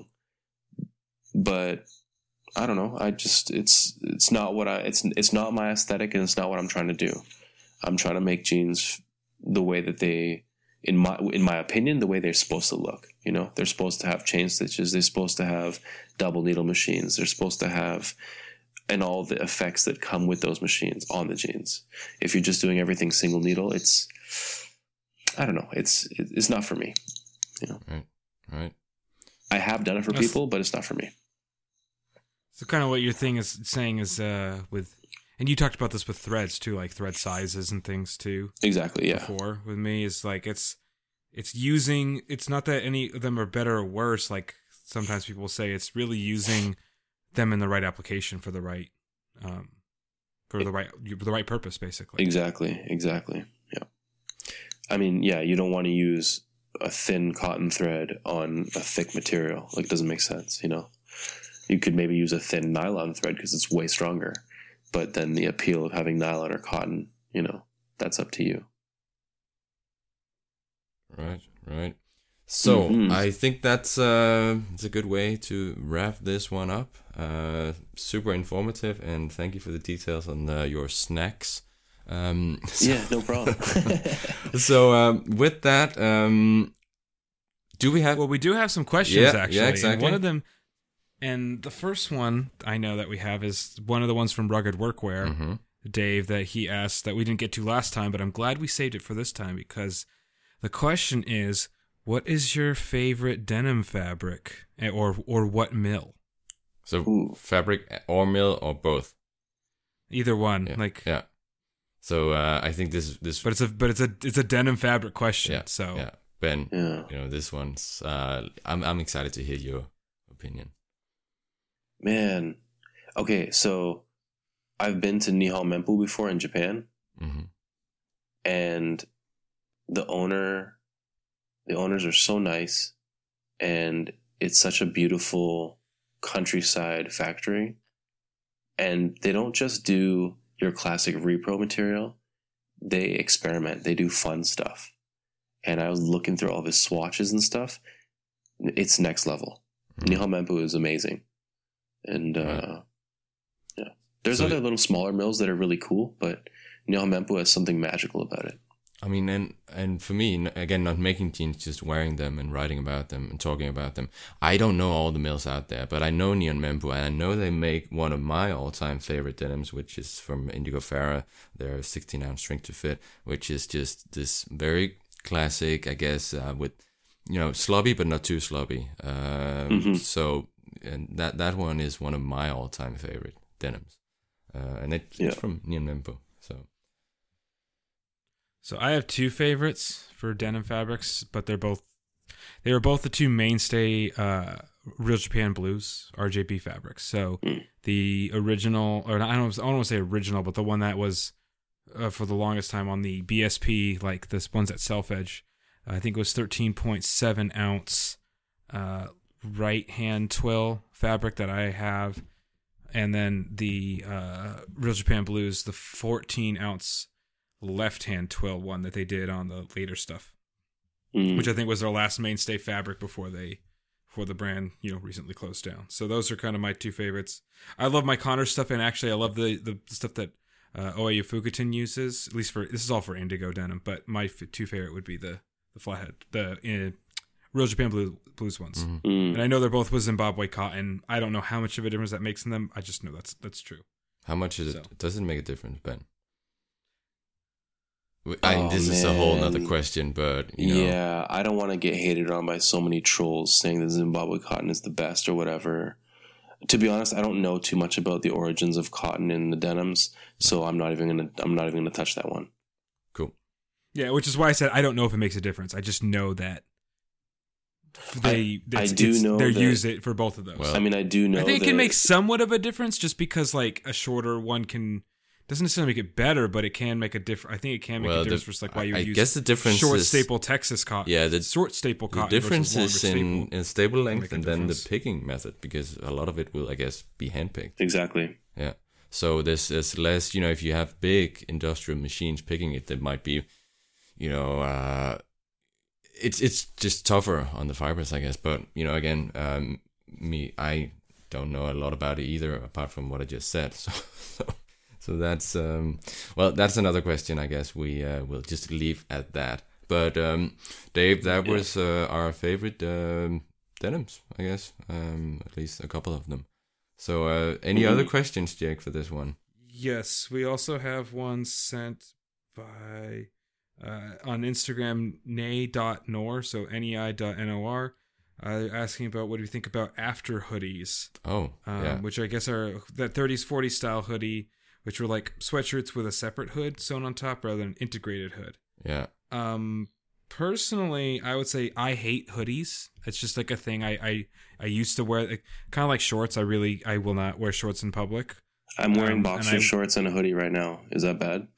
But I don't know. I just, it's, it's not what I, it's, it's not my aesthetic, and it's not what I'm trying to do. I'm trying to make jeans the way that they in my in my opinion, the way they're supposed to look. You know, they're supposed to have chain stitches. They're supposed to have double needle machines. They're supposed to have, and all the effects that come with those machines on the jeans. If you're just doing everything single needle, it's, I don't know, it's it's not for me. You know, right, right. I have done it for That's, people, but it's not for me. So kind of what your thing is saying is uh, with, and you talked about this with threads too, like thread sizes and things too. Exactly, yeah. Before with me is like it's it's using. It's not that any of them are better or worse. Like sometimes people say, it's really using them in the right application for the right, um, for the right for the right purpose, basically. Exactly, exactly. Yeah. I mean, yeah, you don't want to use a thin cotton thread on a thick material. Like, it doesn't make sense, you know. You could maybe use a thin nylon thread because it's way stronger, but then the appeal of having nylon or cotton, you know, that's up to you. Right, right. So mm-hmm. I think that's uh, it's a good way to wrap this one up. Uh, super informative, and thank you for the details on uh, your snacks. Um, so, yeah, no problem. so um, with that, um, do we have? Well, we do have some questions yeah, actually. Yeah, exactly. And one of them, and the first one I know that we have is one of the ones from Rugged Workwear, mm-hmm. Dave, that he asked that we didn't get to last time, but I'm glad we saved it for this time because the question is, what is your favorite denim fabric, or or what mill? So Ooh. fabric or mill or both? Either one, yeah. like yeah. So uh, I think this this. But it's a but it's a it's a denim fabric question. Yeah. So yeah, Ben. Yeah. You know this one's. Uh, I'm I'm excited to hear your opinion. Man, okay, so I've been to Nihon Mempu before in Japan, mm-hmm. and the owner. The owners are so nice, and it's such a beautiful countryside factory. And they don't just do your classic repro material. They experiment. They do fun stuff. And I was looking through all of his swatches and stuff. It's next level. Mm-hmm. Nihon Mempu is amazing. And, uh, right. yeah. There's so, other little smaller mills that are really cool, but Nihon Mempu has something magical about it. I mean, and and for me, again, not making jeans, just wearing them and writing about them and talking about them. I don't know all the mills out there, but I know Nihon Mempu, and I know they make one of my all-time favorite denims, which is from Indigo Farah, their sixteen ounce shrink to fit, which is just this very classic, I guess, uh, with, you know, slobby, but not too slobby. Um, mm-hmm. So, and that, that one is one of my all-time favorite denims. Uh, and it, yeah. it's from Nihon Mempu, so... So I have two favorites for denim fabrics, but they're both they are both the two mainstay uh, Real Japan Blues R J B fabrics. So mm. the original, or I don't, I don't want to say original, but the one that was uh, for the longest time on the B S P, like this one's at Self Edge. I think it was thirteen point seven ounce uh, right hand twill fabric that I have, and then the uh, Real Japan Blues, the fourteen ounce. Left-hand twill one that they did on the later stuff, mm. which I think was their last mainstay fabric before they, before the brand, you know, recently closed down. So those are kind of my two favorites. I love my Connor stuff, and actually I love the the stuff that uh, Oeya Fukutin uses. At least for this is all for Indigo denim, but my f- two favorite would be the the flathead, the uh, Real Japan Blue, Blues ones. Mm-hmm. Mm. And I know they're both with Zimbabwe cotton. I don't know how much of a difference that makes in them. I just know that's that's true. How much is so. it? Does it make a difference, Ben? I mean, this oh, is a whole other question, but, you know. Yeah, I don't want to get hated on by so many trolls saying that Zimbabwe cotton is the best or whatever. To be honest, I don't know too much about the origins of cotton in the denims, so I'm not even gonna I'm not even gonna touch that one. Cool. Yeah, which is why I said I don't know if it makes a difference. I just know that they I, I do know they that, use it for both of those. Well, I mean, I do know. I think that, it can make somewhat of a difference, just because like a shorter one can. Doesn't necessarily make it better, but it can make a difference. I think it can make well, a difference. The, for like why you I use guess the difference short is, staple Texas cotton. Yeah, the short staple cotton. The difference is in, staple in stable length and then difference. the picking method, because a lot of it will, I guess, be handpicked. Exactly. Yeah. So there's, there's less, you know, if you have big industrial machines picking it, there might be, you know, uh, it's it's just tougher on the fibers, I guess. But, you know, again, um, me, I don't know a lot about it either, apart from what I just said. So. so. So that's, um, well, that's another question, I guess we uh, will just leave at that. But um, Dave, that Yeah. was uh, our favorite um, denims, I guess. Um, at least a couple of them. So, uh, any Mhm. other questions, Jake, for this one? Yes, we also have one sent by uh, on Instagram, nay dot nor, so N E I dot N O R, uh, asking about what do you think about after hoodies, Oh, um, yeah. which I guess are that thirties, forties style hoodie, which were like sweatshirts with a separate hood sewn on top rather than an integrated hood. Yeah. Um, personally, I would say I hate hoodies. It's just like a thing I I, I used to wear, like, kind of like shorts. I really I will not wear shorts in public. I'm wearing Um, boxer and I- shorts and a hoodie right now. Is that bad?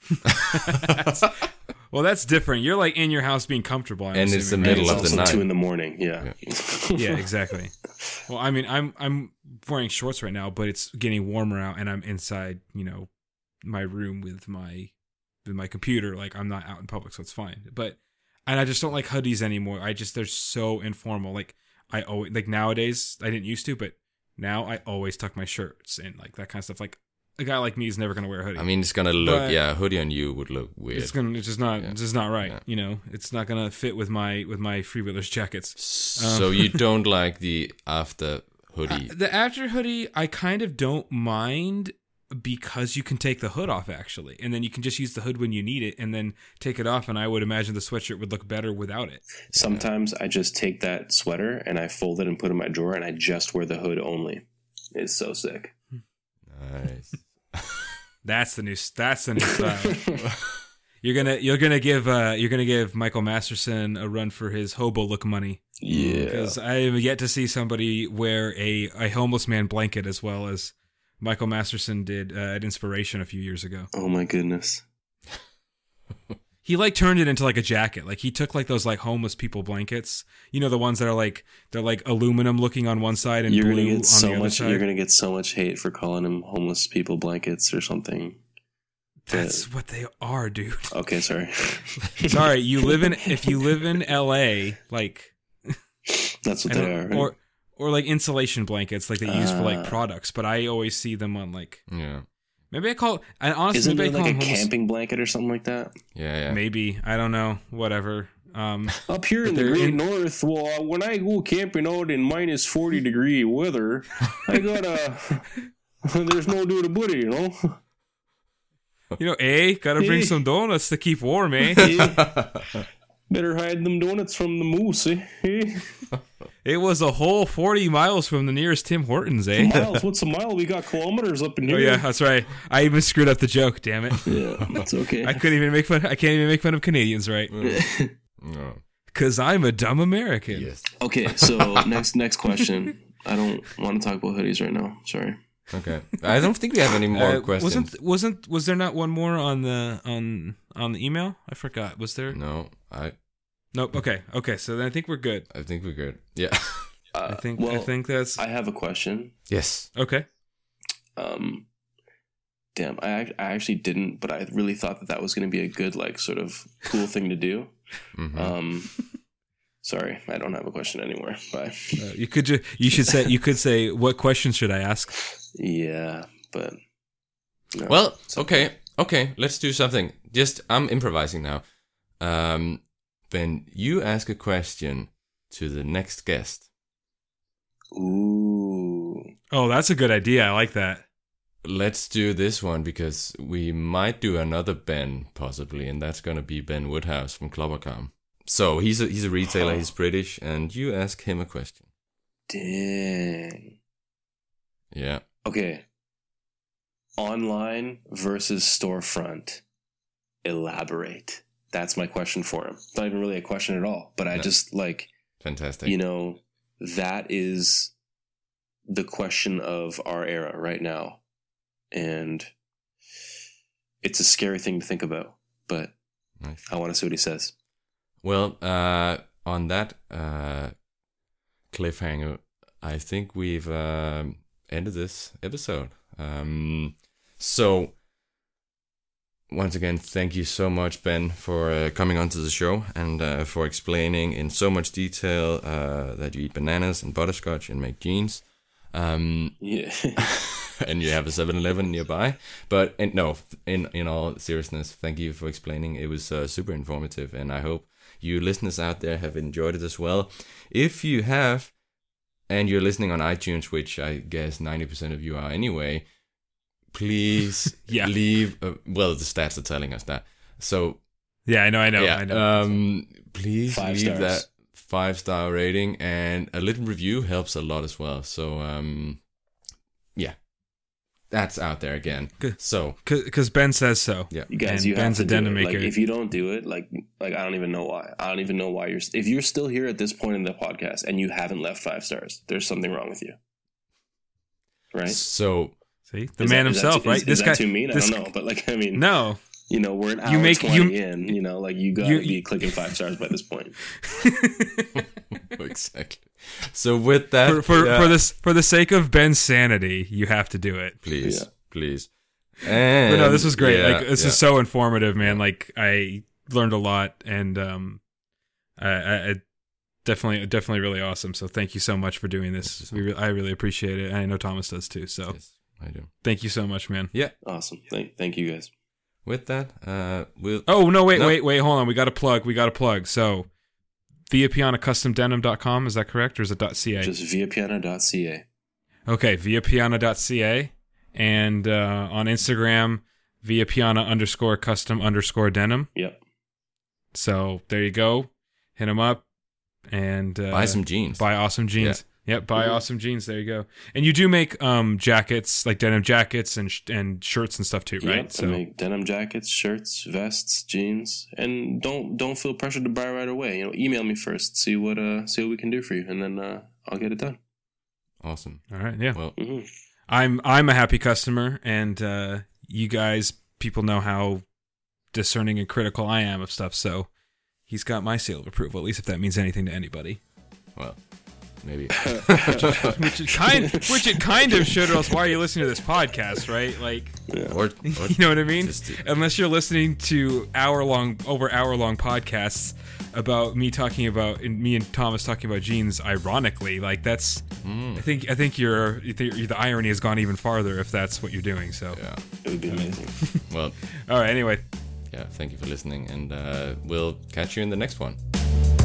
Well, that's different. You're like in your house being comfortable. I'm And it's the assuming, And middle it's of the also night. two in the morning. Yeah. Yeah, exactly. Well, I mean, I'm I'm wearing shorts right now, but it's getting warmer out, and I'm inside, you know, my room with my with my computer. Like, I'm not out in public, so it's fine. But and I just don't like hoodies anymore. I just they're so informal. Like I always like nowadays. I didn't used to, but now I always tuck my shirts and like that kind of stuff. Like a guy like me is never gonna wear a hoodie. I mean, it's gonna look, But- yeah, a hoodie on you would look weird. it's gonna it's just not Yeah. it's just not right. Yeah. You know, it's not gonna fit with my with my freewheelers jackets. So you don't like the after hoodie? Uh, the after hoodie, I kind of don't mind because you can take the hood off actually, and then you can just use the hood when you need it, and then take it off. And I would imagine the sweatshirt would look better without it. Sometimes I just take that sweater and I fold it and put it in my drawer and I just wear the hood only. It's so sick. Nice. That's the new. That's the new style. You're gonna you're gonna give uh you're gonna give Michael Masterson a run for his hobo look money, Yeah. because I have yet to see somebody wear a a homeless man blanket as well as Michael Masterson did uh, at Inspiration a few years ago. Oh my goodness. He like turned it into like a jacket. Like he took like those like homeless people blankets. You know, the ones that are like they're like aluminum looking on one side and You're blue gonna on get so the other much. side. You're gonna get so much hate for calling them homeless people blankets or something. That's what they are, dude. Okay, sorry. Sorry, you live in if you live in L A, like That's what I they don't- are. Right? or or like insulation blankets, like they use for like Ah. products. But I always see them on like Yeah. maybe I call and honestly Isn't maybe it I call like a them homeless. camping blanket or something like that? Yeah, yeah. Maybe I don't know. Whatever. Um, Up here But in the they're Great in- North, well, when I go camping out in minus forty degree weather, I gotta. There's no do to put it, you know. you know, eh? Gotta bring Eh. some donuts to keep warm, eh? Eh, better hide them donuts from the moose, eh? Eh? It was a whole forty miles from the nearest Tim Hortons, eh? Miles, what's a mile? We got kilometers up in Oh here. yeah, that's right. I even screwed up the joke. Damn it! yeah, that's okay. I couldn't even make fun. I can't even make fun of Canadians, right? No. Because I'm a dumb American. Yes. Okay, so next next question. I don't want to talk about hoodies right now. Sorry. Okay. I don't think we have any more Uh, questions. wasn't wasn't was there not one more on the on on the email? I forgot. Was there? No, I Nope. Okay. Okay. So then I think we're good. I think we're good. Yeah. Uh, I think Well, I think that's I have a question. Yes. okay. Um, damn, I act- I actually didn't, but I really thought that that was going to be a good, like, sort of cool thing to do. Mhm. Um, sorry, I don't have a question anymore. Bye. Uh, you could ju- you should say you could say what questions should I ask? Yeah, but no. Well, okay, okay. Let's do something. Just I'm improvising now. Um, then you ask a question to the next guest. Ooh, Oh, that's a good idea. I like that. Let's do this one because we might do another Ben possibly, and that's gonna be Ben Woodhouse from Clobbercom. So he's a he's a retailer. He's British, and you ask him a question. dang. Yeah. Okay. Online versus storefront. Elaborate. That's my question for him. It's not even really a question at all, but I No. just like, Fantastic. you know, that is the question of our era right now. And it's a scary thing to think about, but Nice. I want to see what he says. Well, uh, on that uh, cliffhanger, I think we've um, ended this episode. Um, so, once again, thank you so much, Ben, for uh, coming onto the show and uh, for explaining in so much detail uh, that you eat bananas and butterscotch and make jeans. Um, Yeah. and you have a seven eleven nearby. But and no, in in all seriousness, thank you for explaining. It was uh, super informative, and I hope you listeners out there have enjoyed it as well. If you have, and you're listening on iTunes, which I guess ninety percent of you are anyway, please yeah. leave, a, well, the stats are telling us that. So, yeah, I know, I know, yeah, I know. Um, please Five leave stars. that five-star rating, and a little review helps a lot as well. So, um, yeah, that's out there again. Good. So, Because Ben says so. yeah. You guys, And you Ben's have a to do denim it. Like, maker. if you don't do it, like, like I don't even know why. I don't even know why you're. If you're still here at this point in the podcast and you haven't left five stars, there's something wrong with you, right? So, See, the Is man that- is that himself, too- right? Is, this is guy. that too mean? I this- don't know, but like, I mean, No. you know, we're an hour You make- twenty you- in. You know, like you gotta You- be clicking five stars by this point. exactly. So with that, for for, yeah, for this for the sake of Ben's sanity, you have to do it. please, Yeah. please. And, But no, this was great. yeah, like this yeah. is so informative, man. Like I learned a lot, and um, I, I, I definitely definitely really awesome. So thank you so much for doing this. We re- I really appreciate it. I know Thomas does too. So Yes, I do. thank you so much, man. Yeah. Awesome. Thank, thank you guys. With that, uh, we'll. Oh no, wait, No. wait, wait, hold on. We got to plug. We got to plug. So via piana custom denim dot com, is that correct, or is it .ca? Just via piano dot c a. Okay, via piana dot c a, and uh, on Instagram, via piana underscore custom underscore denim. Yep. So there you go. Hit them up and uh, buy some jeans. Buy awesome jeans. Yep, buy Mhm. awesome jeans. There you go. And you do make um jackets, like denim jackets and sh- and shirts and stuff too, right? Yep, I make denim jackets, shirts, vests, jeans, and don't don't feel pressured to buy right away. You know, email me first, see what uh see what we can do for you, and then uh, I'll get it done. Awesome. all right, yeah. Well, hmm I'm I'm a happy customer, and uh, you guys, people know how discerning and critical I am of stuff. So he's got my seal of approval, at least if that means anything to anybody. well, maybe. Which it kind, which it kind of should, or else why are you listening to this podcast, right? Like, or, or you know what I mean? just, Unless you're listening to hour long, over hour long podcasts about me talking about, and me and Thomas talking about jeans, ironically, like that's. mm, I think I think you're, you think the irony has gone even farther if that's what you're doing. So, yeah. It would be amazing. Well, all right. Anyway, yeah. Thank you for listening, and uh, we'll catch you in the next one.